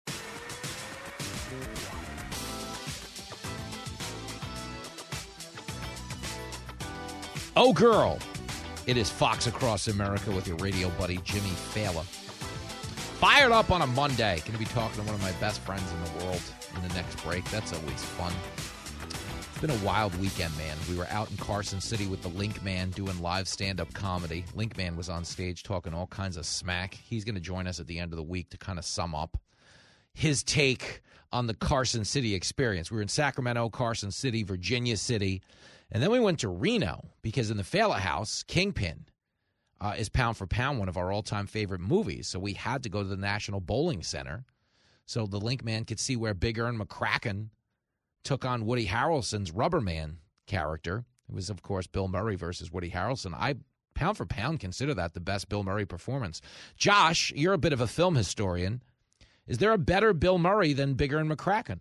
Oh, girl. It is Fox Across America with your radio buddy, Jimmy Fallon. Fired up on a Monday. Going to be talking to one of my best friends in the world in the next break. That's always fun. It's been a wild weekend, man. We were out in Carson City with the Link Man doing live stand-up comedy. Link Man was on stage talking all kinds of smack. He's going to join us at the end of the week to kind of sum up his take on the Carson City experience. We were in Sacramento, Carson City, Virginia City. And then we went to Reno because in the Fala House, Kingpin uh, is pound for pound one of our all-time favorite movies. So we had to go to the National Bowling Center so the Link Man could see where Big Earn McCracken took on Woody Harrelson's Rubberman character. It was, of course, Bill Murray versus Woody Harrelson. I, pound for pound, consider that the best Bill Murray performance. Josh, you're a bit of a film historian. Is there a better Bill Murray than Big Earn McCracken?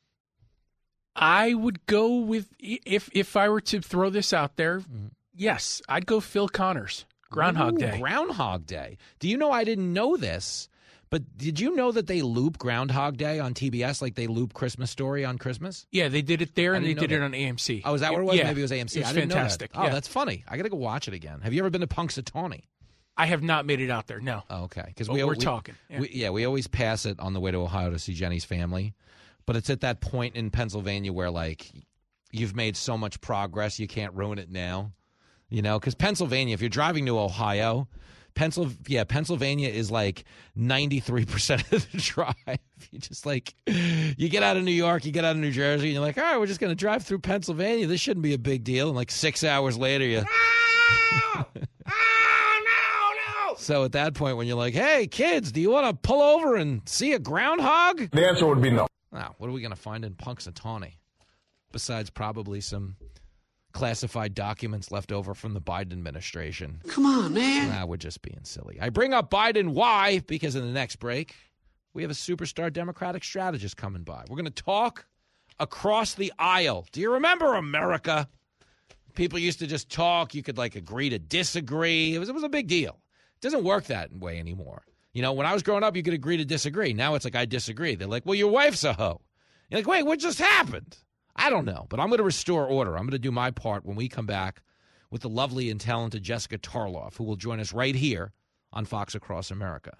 I would go with, if if I were to throw this out there, mm-hmm. yes, I'd go Phil Connors, Groundhog Ooh, Day. Groundhog Day. Do you know, I didn't know this, but did you know that they loop Groundhog Day on T B S like they loop Christmas Story on Christmas? Yeah, they did it there and they did that. it on A M C. Oh, is that what it was? Yeah. Maybe it was A M C. It was I didn't fantastic. know that. Oh, yeah. that's funny. I got to go watch it again. Have you ever been to Punxsutawney? I have not made it out there, no. Oh, okay. Because we, we're we, talking. Yeah. We, yeah, we always pass it on the way to Ohio to see Jenny's family. But it's at that point in Pennsylvania where, like, you've made so much progress, you can't ruin it now. You know, because Pennsylvania, if you're driving to Ohio, Pennsylvania, yeah, Pennsylvania is like ninety-three percent of the drive. You just like, you get out of New York, you get out of New Jersey, and you're like, all right, we're just going to drive through Pennsylvania. This shouldn't be a big deal. And like six hours later, you. No! Oh, no, no! So at that point, when you're like, hey, kids, do you want to pull over and see a groundhog? The answer would be no. Now, what are we going to find in Punxsutawney? Besides probably some classified documents left over from the Biden administration. Come on, man. Nah, we're just being silly. I bring up Biden. Why? Because in the next break, we have a superstar Democratic strategist coming by. We're going to talk across the aisle. Do you remember America? People used to just talk. You could, like, agree to disagree. It was, it was a big deal. It doesn't work that way anymore. You know, when I was growing up, you could agree to disagree. Now it's like, I disagree. They're like, well, your wife's a hoe. You're like, wait, what just happened? I don't know, but I'm going to restore order. I'm going to do my part when we come back with the lovely and talented Jessica Tarloff, who will join us right here on Fox Across America.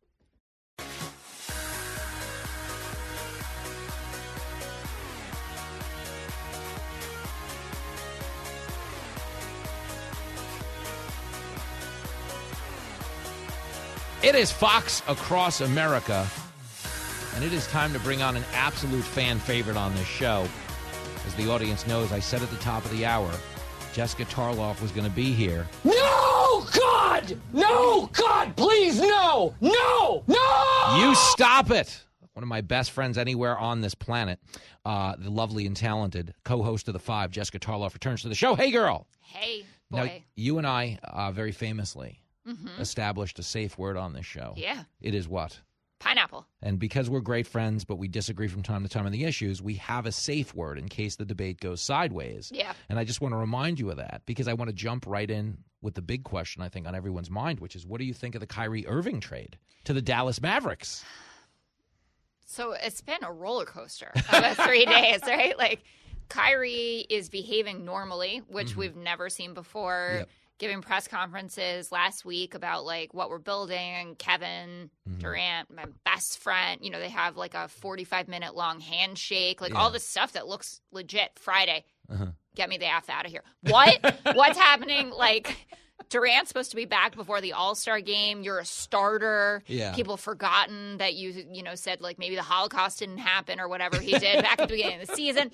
It is Fox Across America, and it is time to bring on an absolute fan favorite on this show. As the audience knows, I said at the top of the hour, Jessica Tarloff was going to be here. No, God! No, God, please, no! No! No! You stop it! One of my best friends anywhere on this planet, uh, the lovely and talented co-host of The Five, Jessica Tarloff, returns to the show. Hey, girl! Hey, boy. Now, you and I uh, very famously mm-hmm. established a safe word on this show. Yeah. It is what? Pineapple. And because we're great friends, but we disagree from time to time on the issues, we have a safe word in case the debate goes sideways. Yeah. And I just want to remind you of that because I want to jump right in with the big question, I think, on everyone's mind, which is what do you think of the Kyrie Irving trade to the Dallas Mavericks? So it's been a roller coaster of three days, right? Like, Kyrie is behaving normally, which mm-hmm. we've never seen before. Yep. giving press conferences last week about like what we're building. Kevin mm-hmm. Durant, my best friend, you know, they have like a forty-five minute long handshake, like yeah. all this stuff that looks legit. Friday, uh-huh. get me the F out of here. What? What's happening? Like, Durant's supposed to be back before the All-Star game. You're a starter. Yeah. People have forgotten that you, you know, said like maybe the Holocaust didn't happen or whatever he did back at the beginning of the season.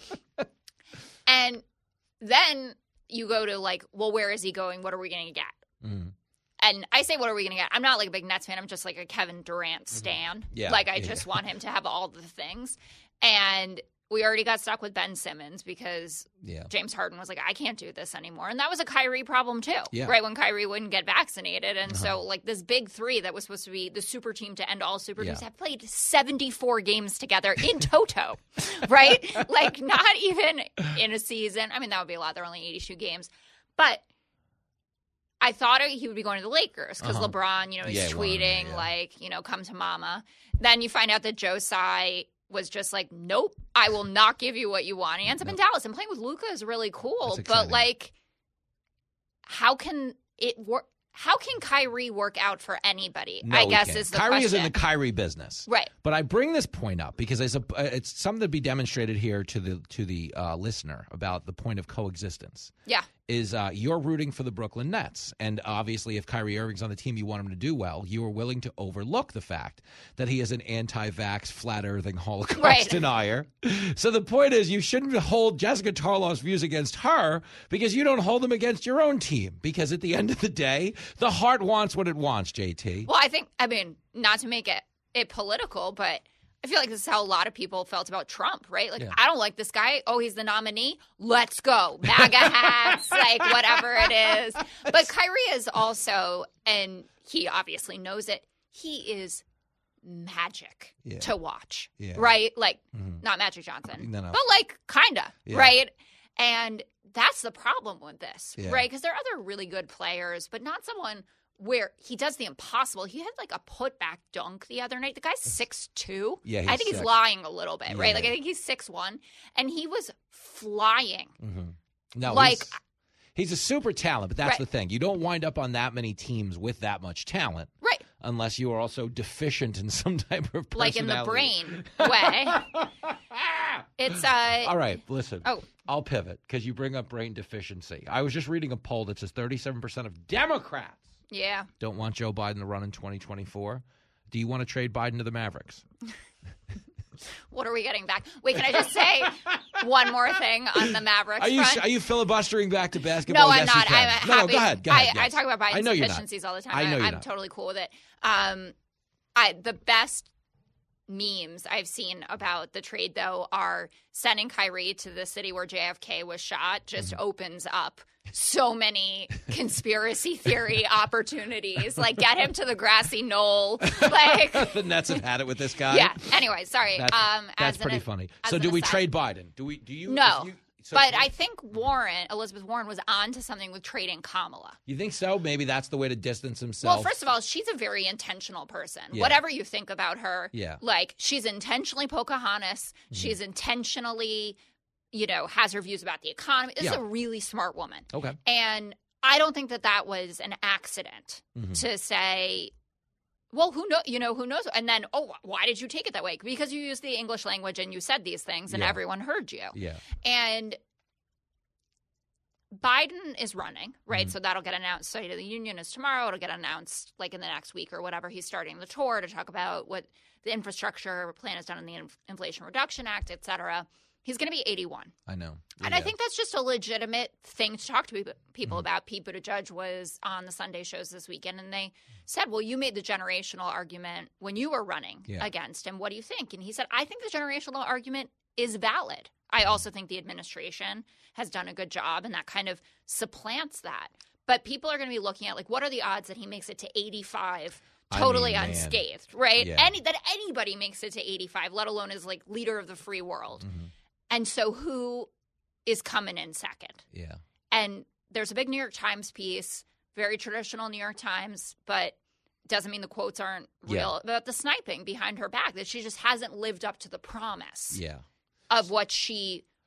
And then you go to like, well, where is he going? What are we going to get? Mm. And I say, what are we going to get? I'm not like a big Nets fan. I'm just like a Kevin Durant stan. Mm-hmm. Yeah. Like I just yeah. want him to have all the things. And we already got stuck with Ben Simmons because yeah. James Harden was like, I can't do this anymore. And that was a Kyrie problem too, yeah. right? When Kyrie wouldn't get vaccinated. And uh-huh. so like this big three that was supposed to be the super team to end all super yeah. teams have played seventy-four games together in toto, right? Like not even in a season. I mean, that would be a lot. There are only eighty-two games. But I thought he would be going to the Lakers because uh-huh. LeBron, you know, he's yeah, tweeting yeah. like, you know, come to mama. Then you find out that Joe Tsai was just like, nope, I will not give you what you want. He ends up nope. in Dallas. And playing with Luka is really cool. But, like, how can it work? How can Kyrie work out for anybody? No, I guess can't. is the Kyrie question. is in the Kyrie business, right? But I bring this point up because it's a it's something to be demonstrated here to the to the uh, listener about the point of coexistence. Yeah, is uh, you're rooting for the Brooklyn Nets, and obviously, if Kyrie Irving's on the team, you want him to do well. You are willing to overlook the fact that he is an anti-vax, flat-earthing Holocaust right. denier. So the point is, you shouldn't hold Jessica Tarlow's views against her because you don't hold them against your own team. Because at the end of the day, the heart wants what it wants, J T. Well, I think, I mean, not to make it, it political, but I feel like this is how a lot of people felt about Trump, right? Like, yeah. I don't like this guy. Oh, he's the nominee. Let's go. MAGA hats, like whatever it is. But Kyrie is also, and he obviously knows it, he is magic yeah. to watch, yeah. right? Like, mm-hmm. not Magic Johnson, no, no. but like kind of, yeah. right? And that's the problem with this, yeah. right? Because there are other really good players, but not someone where he does the impossible. He had like a putback dunk the other night. The guy's six two. Yeah, I think sick. he's lying a little bit, yeah. right? Like I think he's six one, and he was flying. Mm-hmm. No, like he's, he's a super talent, but that's right. the thing. You don't wind up on that many teams with that much talent, right? Unless you are also deficient in some type of personality. Like in the brain way. It's uh. All right, listen. Oh. I'll pivot because you bring up brain deficiency. I was just reading a poll that says thirty-seven percent of Democrats yeah. don't want Joe Biden to run in twenty twenty-four. Do you want to trade Biden to the Mavericks? What are we getting back? Wait, can I just say one more thing on the Mavericks are you, front? Are you filibustering back to basketball? No, I'm yes, not. I'm no, happy. No, go ahead. Go ahead I, yes. I talk about Biden's deficiencies all the time. I know I, you're I'm not. totally cool with it. Um, I the best memes I've seen about the trade, though, are sending Kyrie to the city where J F K was shot just mm-hmm. opens up so many conspiracy theory opportunities. Like, get him to the grassy knoll. Like the Nets have had it with this guy. Yeah. Anyway, sorry. That's, um, that's as pretty an, funny. So, do we aside. trade Biden? Do we? Do you? No. You, so but I think Warren, Elizabeth Warren, was on to something with trading Kamala. You think so? Maybe that's the way to distance himself. Well, first of all, she's a very intentional person. Yeah. Whatever you think about her, yeah. like, she's intentionally Pocahontas. Mm-hmm. She's intentionally, you know, has her views about the economy. This yeah. is a really smart woman. Okay. And I don't think that that was an accident mm-hmm. to say, well, who know, you know, who knows? And then, oh, why did you take it that way? Because you used the English language and you said these things and yeah. everyone heard you. Yeah. And Biden is running, right? Mm-hmm. So that'll get announced. State of the Union is tomorrow. It'll get announced like in the next week or whatever. He's starting the tour to talk about what the infrastructure plan is done in the Inflation Reduction Act, et cetera. He's going to be eighty-one. I know. And yeah. I think that's just a legitimate thing to talk to people mm-hmm. about. Pete Buttigieg was on the Sunday shows this weekend, and they said, well, you made the generational argument when you were running yeah. against him. What do you think? And he said, I think the generational argument is valid. I also think the administration has done a good job, and that kind of supplants that. But people are going to be looking at, like, what are the odds that he makes it to eighty-five totally I mean, unscathed, right? Yeah. Any that anybody makes it to eighty-five, let alone as, like, leader of the free world. Mm-hmm. And so who is coming in second? Yeah. And there's a big New York Times piece, very traditional New York Times, but doesn't mean the quotes aren't real, yeah. about the sniping behind her back, that she just hasn't lived up to the promise yeah. of what she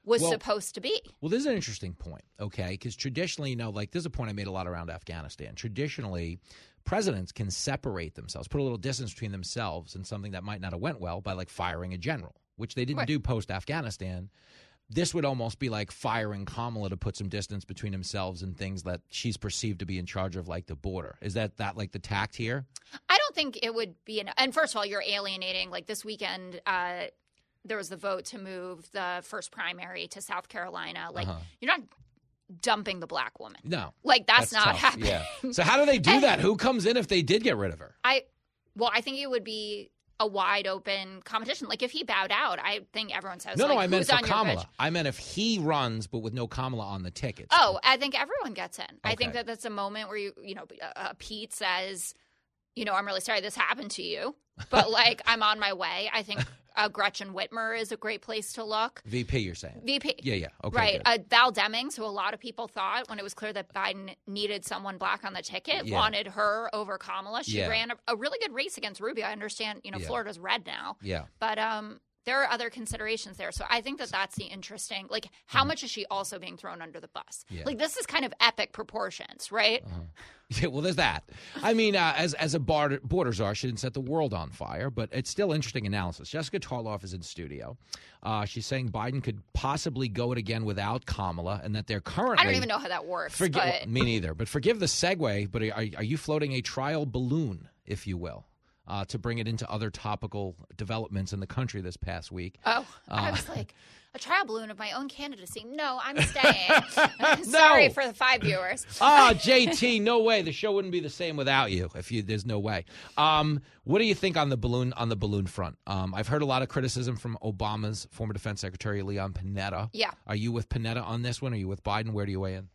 was well, supposed to be. Well, this is an interesting point, okay? Because traditionally, you know, like this is a point I made a lot around Afghanistan. Traditionally, presidents can separate themselves, put a little distance between themselves and something that might not have went well by like firing a general, which they didn't Right. do post-Afghanistan. This would almost be like firing Kamala to put some distance between themselves and things that she's perceived to be in charge of, like the border. Is that, that like the tact here? I don't think it would be an – and first of all, you're alienating. Like this weekend uh, there was the vote to move the first primary to South Carolina. Like Uh-huh. you're not dumping the black woman. No. Like that's, That's not tough. happening. Yeah. So how do they do And- that? Who comes in if they did get rid of her? I well, I think it would be a wide open competition. Like if he bowed out, I think everyone says, No, like, no, I meant who's for on your Kamala. bench? I meant if he runs but with no Kamala on the ticket. Oh, I think everyone gets in. I think Okay. that that's a moment where you, you know, uh, Pete says, you know, I'm really sorry this happened to you, but like I'm on my way. I think uh, Gretchen Whitmer is a great place to look. V P, you're saying? V P. Yeah, yeah. Okay, right. good. Uh, Val Demings, who a lot of people thought when it was clear that Biden needed someone black on the ticket, Yeah. wanted her over Kamala. She Yeah. ran a, a really good race against Rubio. I understand, you know, Yeah. Florida's red now. Yeah. But um, there are other considerations there. So I think that that's the interesting, like, how much is she also being thrown under the bus? Yeah. Like, this is kind of epic proportions, right? Uh-huh. Yeah, well, there's that. I mean, uh, as as a bar- border czar, she didn't set the world on fire, but it's still interesting analysis. Jessica Tarloff is in studio. Uh, she's saying Biden could possibly go it again without Kamala, and that they're currently. I don't even know how that works. Forgi- but well, me neither. But forgive the segue. But are, are you floating a trial balloon, if you will, uh, to bring it into other topical developments in the country this past week? Oh, I Uh, was like, a trial balloon of my own candidacy. No, I'm staying. Sorry for the five viewers. Ah, J T, no way. The show wouldn't be the same without you. If you, there's no way. Um, what do you think on the balloon on the balloon front? Um, I've heard a lot of criticism from Obama's former Defense Secretary Leon Panetta. Yeah. Are you with Panetta on this one? Are you with Biden? Where do you weigh in?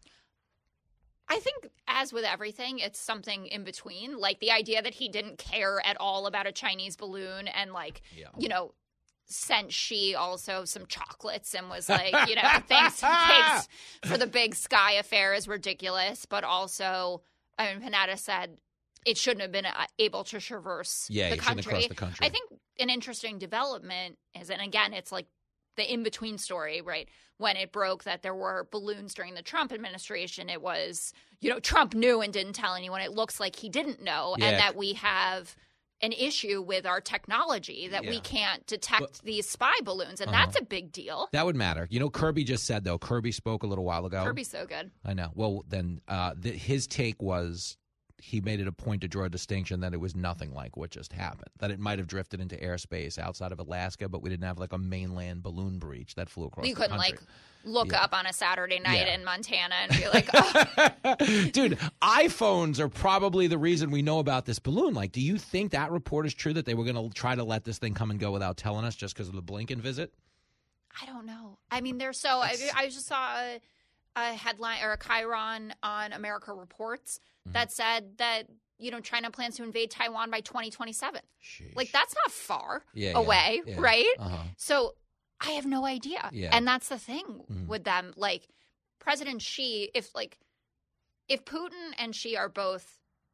I think, as with everything, it's something in between. Like the idea that he didn't care at all about a Chinese balloon and, like, Yeah. you know, sent she also some chocolates and was like, you know, thanks, thanks for the big sky affair is ridiculous. But also, I mean, Panetta said it shouldn't have been uh, able to traverse Yeah, the you shouldn't have country. crossed the country. I think an interesting development is, and again, it's like the in-between story, right? When it broke that there were balloons during the Trump administration, it was, you know, Trump knew and didn't tell anyone. It looks like he didn't know, Yeah. and that we have an issue with our technology that we Yeah. can't detect But- these spy balloons, and Uh-huh. that's a big deal. That would matter. You know, Kirby just said, though, Kirby spoke a little while ago. Kirby's so good. I know. Well, then uh, the, his take was he made it a point to draw a distinction that it was nothing like what just happened, that it might have drifted into airspace outside of Alaska, but we didn't have like a mainland balloon breach that flew across You the couldn't, country. like, look Yeah. up on a Saturday night Yeah. in Montana and be like, oh. Dude, iPhones are probably the reason we know about this balloon. Like, do you think that report is true that they were going to try to let this thing come and go without telling us just because of the Blinken visit? I don't know. I mean, they're so. I, I just saw a, a headline or a chyron on America Reports Mm-hmm. that said that, you know, China plans to invade Taiwan by twenty twenty-seven. Like, that's not far Yeah, yeah, away, yeah. right? Uh-huh. So I have no idea. Yeah. And that's the thing Mhm. with them. Like, President Xi, if like, if Putin and Xi are both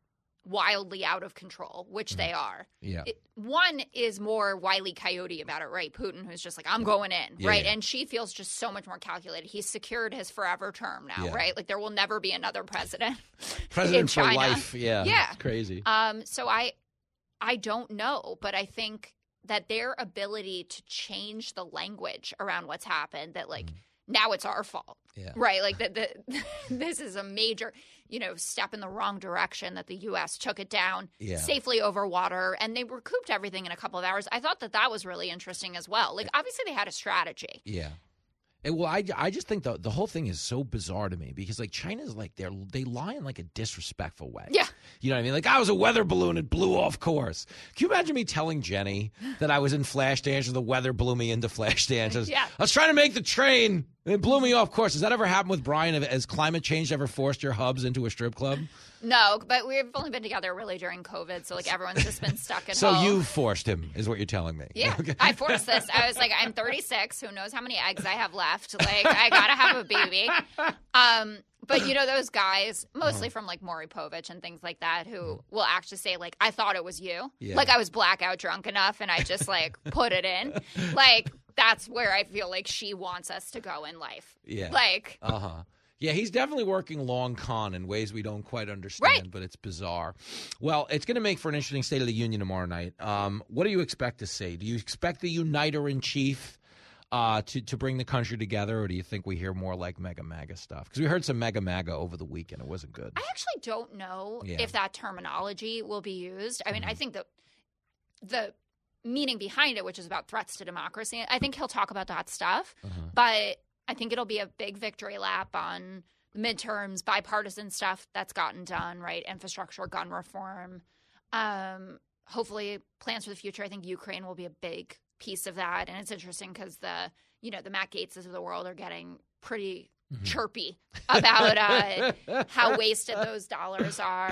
wildly out of control, which they are. Yeah. It, one is more Wile E. Coyote about it, right? Putin, who's just like, I'm going in, Yeah, right? yeah. And she feels just so much more calculated. He's secured his forever term now, Yeah. right? Like there will never be another president. President in for China. life. Yeah. Yeah. It's crazy. Um, so I, I don't know, but I think that their ability to change the language around what's happened, that like now it's our fault, Yeah. right? Like that, the, this is a major, you know, step in the wrong direction that the U S took it down Yeah. safely over water, and they recouped everything in a couple of hours. I thought that that was really interesting as well. Like obviously they had a strategy. Yeah. And, well, I, I just think the the whole thing is so bizarre to me because like China's like they're they lie in like a disrespectful way. Yeah. You know what I mean? Like I was a weather balloon, it blew off course. Can you imagine me telling Jenny that I was in Flashdance and the weather blew me into Flashdance? Yeah. I was trying to make the train and it blew me off course. Has that ever happened with Brian? Has climate change ever forced your hubs into a strip club? No, but we've only been together really during COVID, so like everyone's just been stuck at So home. you forced him, is what you're telling me. Yeah, Okay. I forced this. I was like, I'm thirty-six. Who knows how many eggs I have left? Like, I gotta have a baby. Um, but you know those guys, mostly from like Maury Povich and things like that, who will actually say like, "I thought it was you." Yeah. Like I was blackout drunk enough, and I just like put it in. Like that's where I feel like she wants us to go in life. Yeah. Like. Uh huh. Yeah, he's definitely working long con in ways we don't quite understand, right. but it's bizarre. Well, it's going to make for an interesting State of the Union tomorrow night. Um, what do you expect to see? Do you expect the uniter-in-chief uh, to, to bring the country together, or do you think we hear more like Mega MAGA stuff? Because we heard some Mega MAGA over the weekend. It wasn't good. I actually don't know Yeah. if that terminology will be used. I mean, Mm-hmm. I think the the meaning behind it, which is about threats to democracy, I think he'll talk about that stuff. Uh-huh. But I think it'll be a big victory lap on midterms, bipartisan stuff that's gotten done, right? Infrastructure, gun reform. Um, hopefully, plans for the future. I think Ukraine will be a big piece of that. And it's interesting because the, you know, the Matt Gaetzes of the world are getting pretty mm-hmm. chirpy about uh, how wasted those dollars are.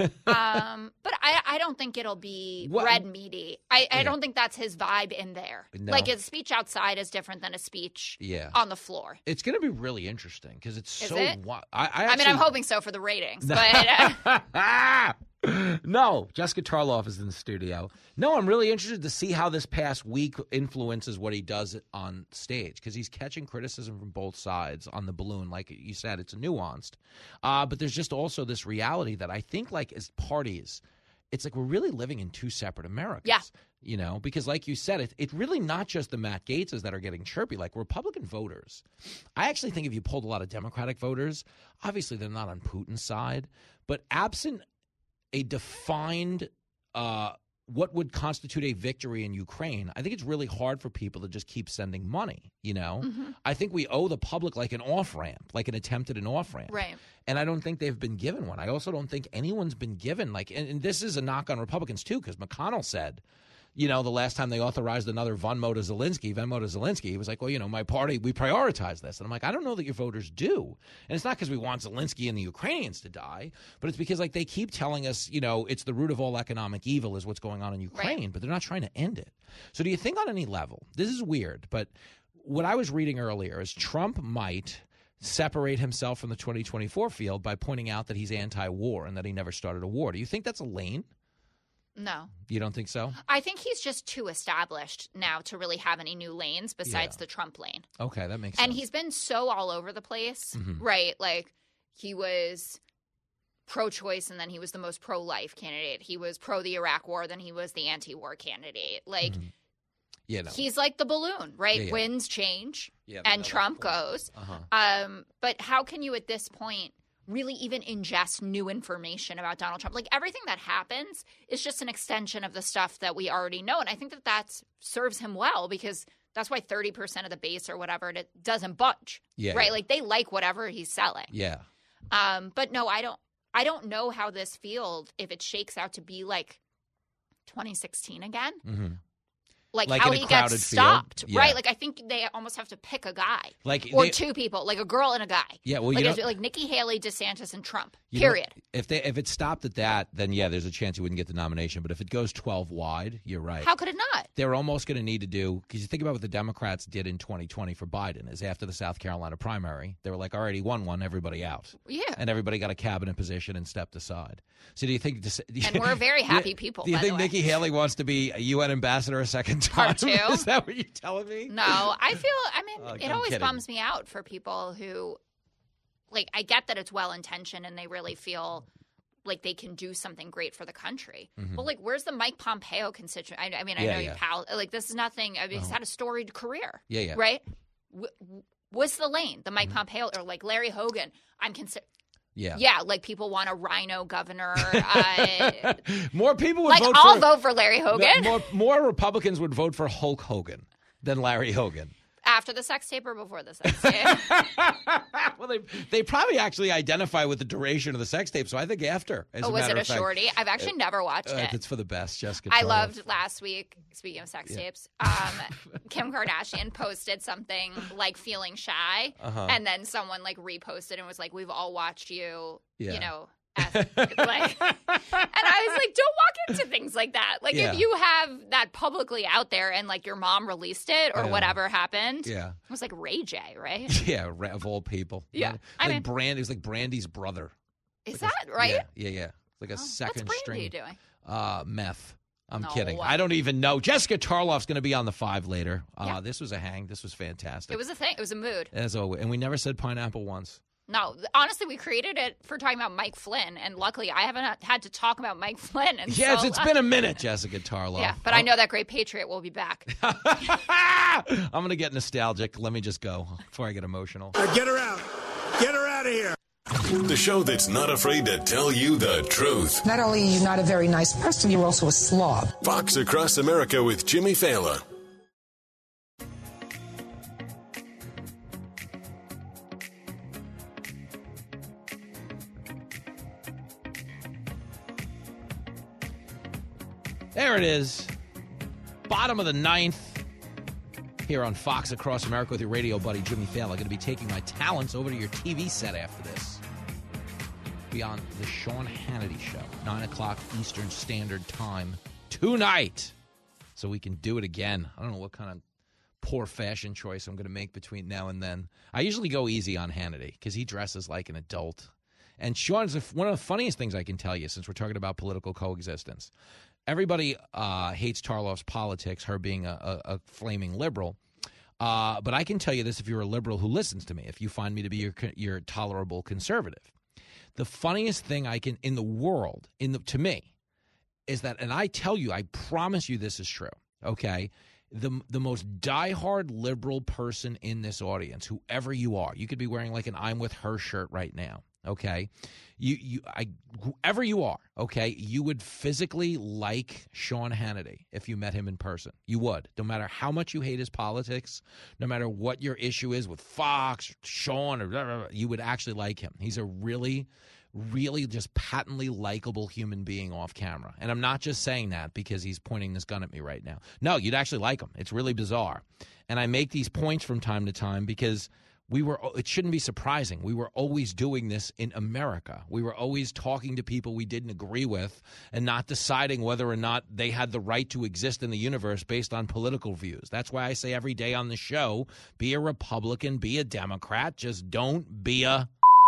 Um, but I, I don't think it'll be what? red meaty. I, I yeah. don't think that's his vibe in there. No. Like, a speech outside is different than a speech yeah. on the floor. It's going to be really interesting because it's Is so it? wi- I, I, I actually, mean, I'm hoping so for the ratings. But uh, No, Jessica Tarloff is in the studio. No, I'm really interested to see how this past week influences what he does on stage because he's catching criticism from both sides on the balloon. Like you said, it's nuanced. Uh, but there's just also this reality that I think like as parties, it's like we're really living in two separate Americas. Yeah. You know, because like you said, it, it's really not just the Matt Gaetzes that are getting chirpy. Like Republican voters, I actually think if you pulled a lot of Democratic voters, obviously they're not on Putin's side, but absent a defined uh, what would constitute a victory in Ukraine, I think it's really hard for people to just keep sending money, you know? Mm-hmm. I think we owe the public like an off-ramp, like an attempted an off-ramp. Right. And I don't think they've been given one. I also don't think anyone's been given, like, and, and this is a knock on Republicans too, because McConnell said, you know, the last time they authorized another Venmo to Zelensky, Venmo to Zelensky, he was like, well, you know, my party, we prioritize this. And I'm like, I don't know that your voters do. And it's not because we want Zelensky and the Ukrainians to die, but it's because, like, they keep telling us, you know, it's the root of all economic evil is what's going on in Ukraine, right. But they're not trying to end it. So do you think on any level, this is weird, but what I was reading earlier is Trump might separate himself from the twenty twenty-four field by pointing out that he's anti-war and that he never started a war. Do you think that's a lane? No. You don't think so? I think he's just too established now to really have any new lanes besides Yeah. the Trump lane. Okay, that makes And sense. he's been so all over the place, Mhm. right? Like, he was pro-choice and then he was the most pro-life candidate. He was pro the Iraq war, then he was the anti-war candidate. Like, Mhm. Yeah, no. he's like the balloon, right? Yeah, yeah. Winds change Yeah, and vanilla Trump balloon. goes. Uh-huh. Um, but how can you at this point really even ingest new information about Donald Trump? Like, everything that happens is just an extension of the stuff that we already know. And I think that that serves him well because that's why thirty percent of the base or whatever, it doesn't budge. Yeah, right? yeah. Like, they like whatever he's selling. Yeah. Um, but no, I don't I don't know how this field, if it shakes out to be like twenty sixteen again, Mm-hmm. like, Like how in a he crowded gets field? stopped, Yeah. right? Like, I think they almost have to pick a guy, Like, or they- two people, like a girl and a guy. Yeah, well, you like, know- it's like Nikki Haley, DeSantis, and Trump. You know, Period. if they if it stopped at that, then yeah, there's a chance he wouldn't get the nomination. But if it goes twelve wide, you're right. How could it not? They're almost going to need to do, because you think about what the Democrats did in twenty twenty for Biden, is after the South Carolina primary, they were like, all right, he won one, everybody out. Yeah. And everybody got a cabinet position and stepped aside. So do you think... And we're very happy people, Do you by the think way. Nikki Haley wants to be a U N ambassador a second time? Part two? Is that what you're telling me? No, I feel, I mean, Uh, it I'm always kidding. bums me out for people who, like, I get that it's well-intentioned and they really feel like they can do something great for the country. Mhm. But, like, where's the Mike Pompeo constituent? I, I mean, I Yeah, know yeah. you pal. Like, this is nothing. I mean, he's Oh. had a storied career. Yeah, yeah. Right? W- w- what's the lane? The Mike Mm-hmm. Pompeo or, like, Larry Hogan. I'm consider. Yeah. Yeah, like, people want a rhino governor. Uh, More people would like, vote I'll for... vote for Larry Hogan. More, more Republicans would vote for Hulk Hogan than Larry Hogan. After the sex tape or before the sex tape? Well, they they probably actually identify with the duration of the sex tape, so I think after. As Oh, a was matter it a of fact. shorty? I've actually Uh, never watched uh, it. It's for the best, Jessica. I Tarloff. loved last week, speaking of sex Yeah. tapes, um, Kim Kardashian posted something like feeling shy, Uh-huh. and then someone like reposted and was like, we've all watched you, Yeah. you know, F, like, and I was like, don't walk into things like that. Like, Yeah. if you have that publicly out there and like your mom released it or Yeah. whatever happened, Yeah. it was like Ray J, right? Yeah, ra- of all people. Yeah, Like, I like mean- Brand, it was like Brandy's brother. Is Like that a- right? Yeah, yeah, yeah. Like a Oh, second what's string. Brandy doing? Uh, meth. I'm No. kidding. I don't even know. Jessica Tarloff's going to be on the five later. Uh, Yeah. This was a hang. This was fantastic. It was a thing. It was a mood. As always. And we never said pineapple once. No, honestly, we created it for talking about Mike Flynn, and luckily, I haven't had to talk about Mike Flynn. And Yes, so, it's been a minute, Jessica Tarloff. Yeah, but I know that great patriot will be back. I'm going to get nostalgic. Let me just go before I get emotional. Uh, get her out. Get her out of here. The show that's not afraid to tell you the truth. Not only are you not a very nice person, you're also a slob. Fox Across America with Jimmy Fallon. There it is. Bottom of the ninth here on Fox Across America with your radio buddy, Jimmy Fallon. I'm going to be taking my talents over to your T V set after this. Be on the Sean Hannity Show, nine o'clock Eastern Standard Time tonight. So we can do it again. I don't know what kind of poor fashion choice I'm going to make between now and then. I usually go easy on Hannity because he dresses like an adult. And Sean's one of the funniest things I can tell you since we're talking about political coexistence. Everybody uh, hates Tarloff's politics, her being a, a, a flaming liberal. Uh, but I can tell you this if you're a liberal who listens to me, if you find me to be your, your tolerable conservative. The funniest thing I can in the world, in the, to me, is that, and I tell you, I promise you this is true, okay? The, the most diehard liberal person in this audience, whoever you are, you could be wearing like an I'm with her shirt right now. Okay, you you I whoever you are, okay, you would physically like Sean Hannity if you met him in person. You would, no matter how much you hate his politics, no matter what your issue is with Fox, Sean, or blah, blah, blah, you would actually like him. He's a really, really just patently likable human being off camera. And I'm not just saying that because he's pointing this gun at me right now. No, you'd actually like him. It's really bizarre. And I make these points from time to time because we were, it shouldn't be surprising. We were always doing this in America. We were always talking to people we didn't agree with and not deciding whether or not they had the right to exist in the universe based on political views. That's why I say every day on the show, be a Republican, be a Democrat, just don't be a...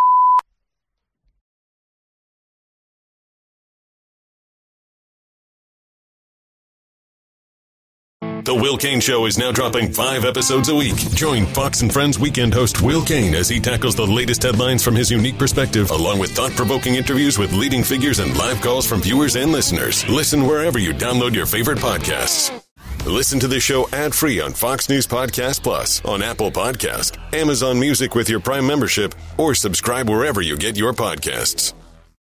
The Will Kane Show is now dropping five episodes a week. Join Fox and Friends weekend host Will Kane as he tackles the latest headlines from his unique perspective, along with thought-provoking interviews with leading figures and live calls from viewers and listeners. Listen wherever you download your favorite podcasts. Listen to the show ad-free on Fox News Podcast Plus, on Apple Podcast, Amazon Music with your Prime membership, or subscribe wherever you get your podcasts.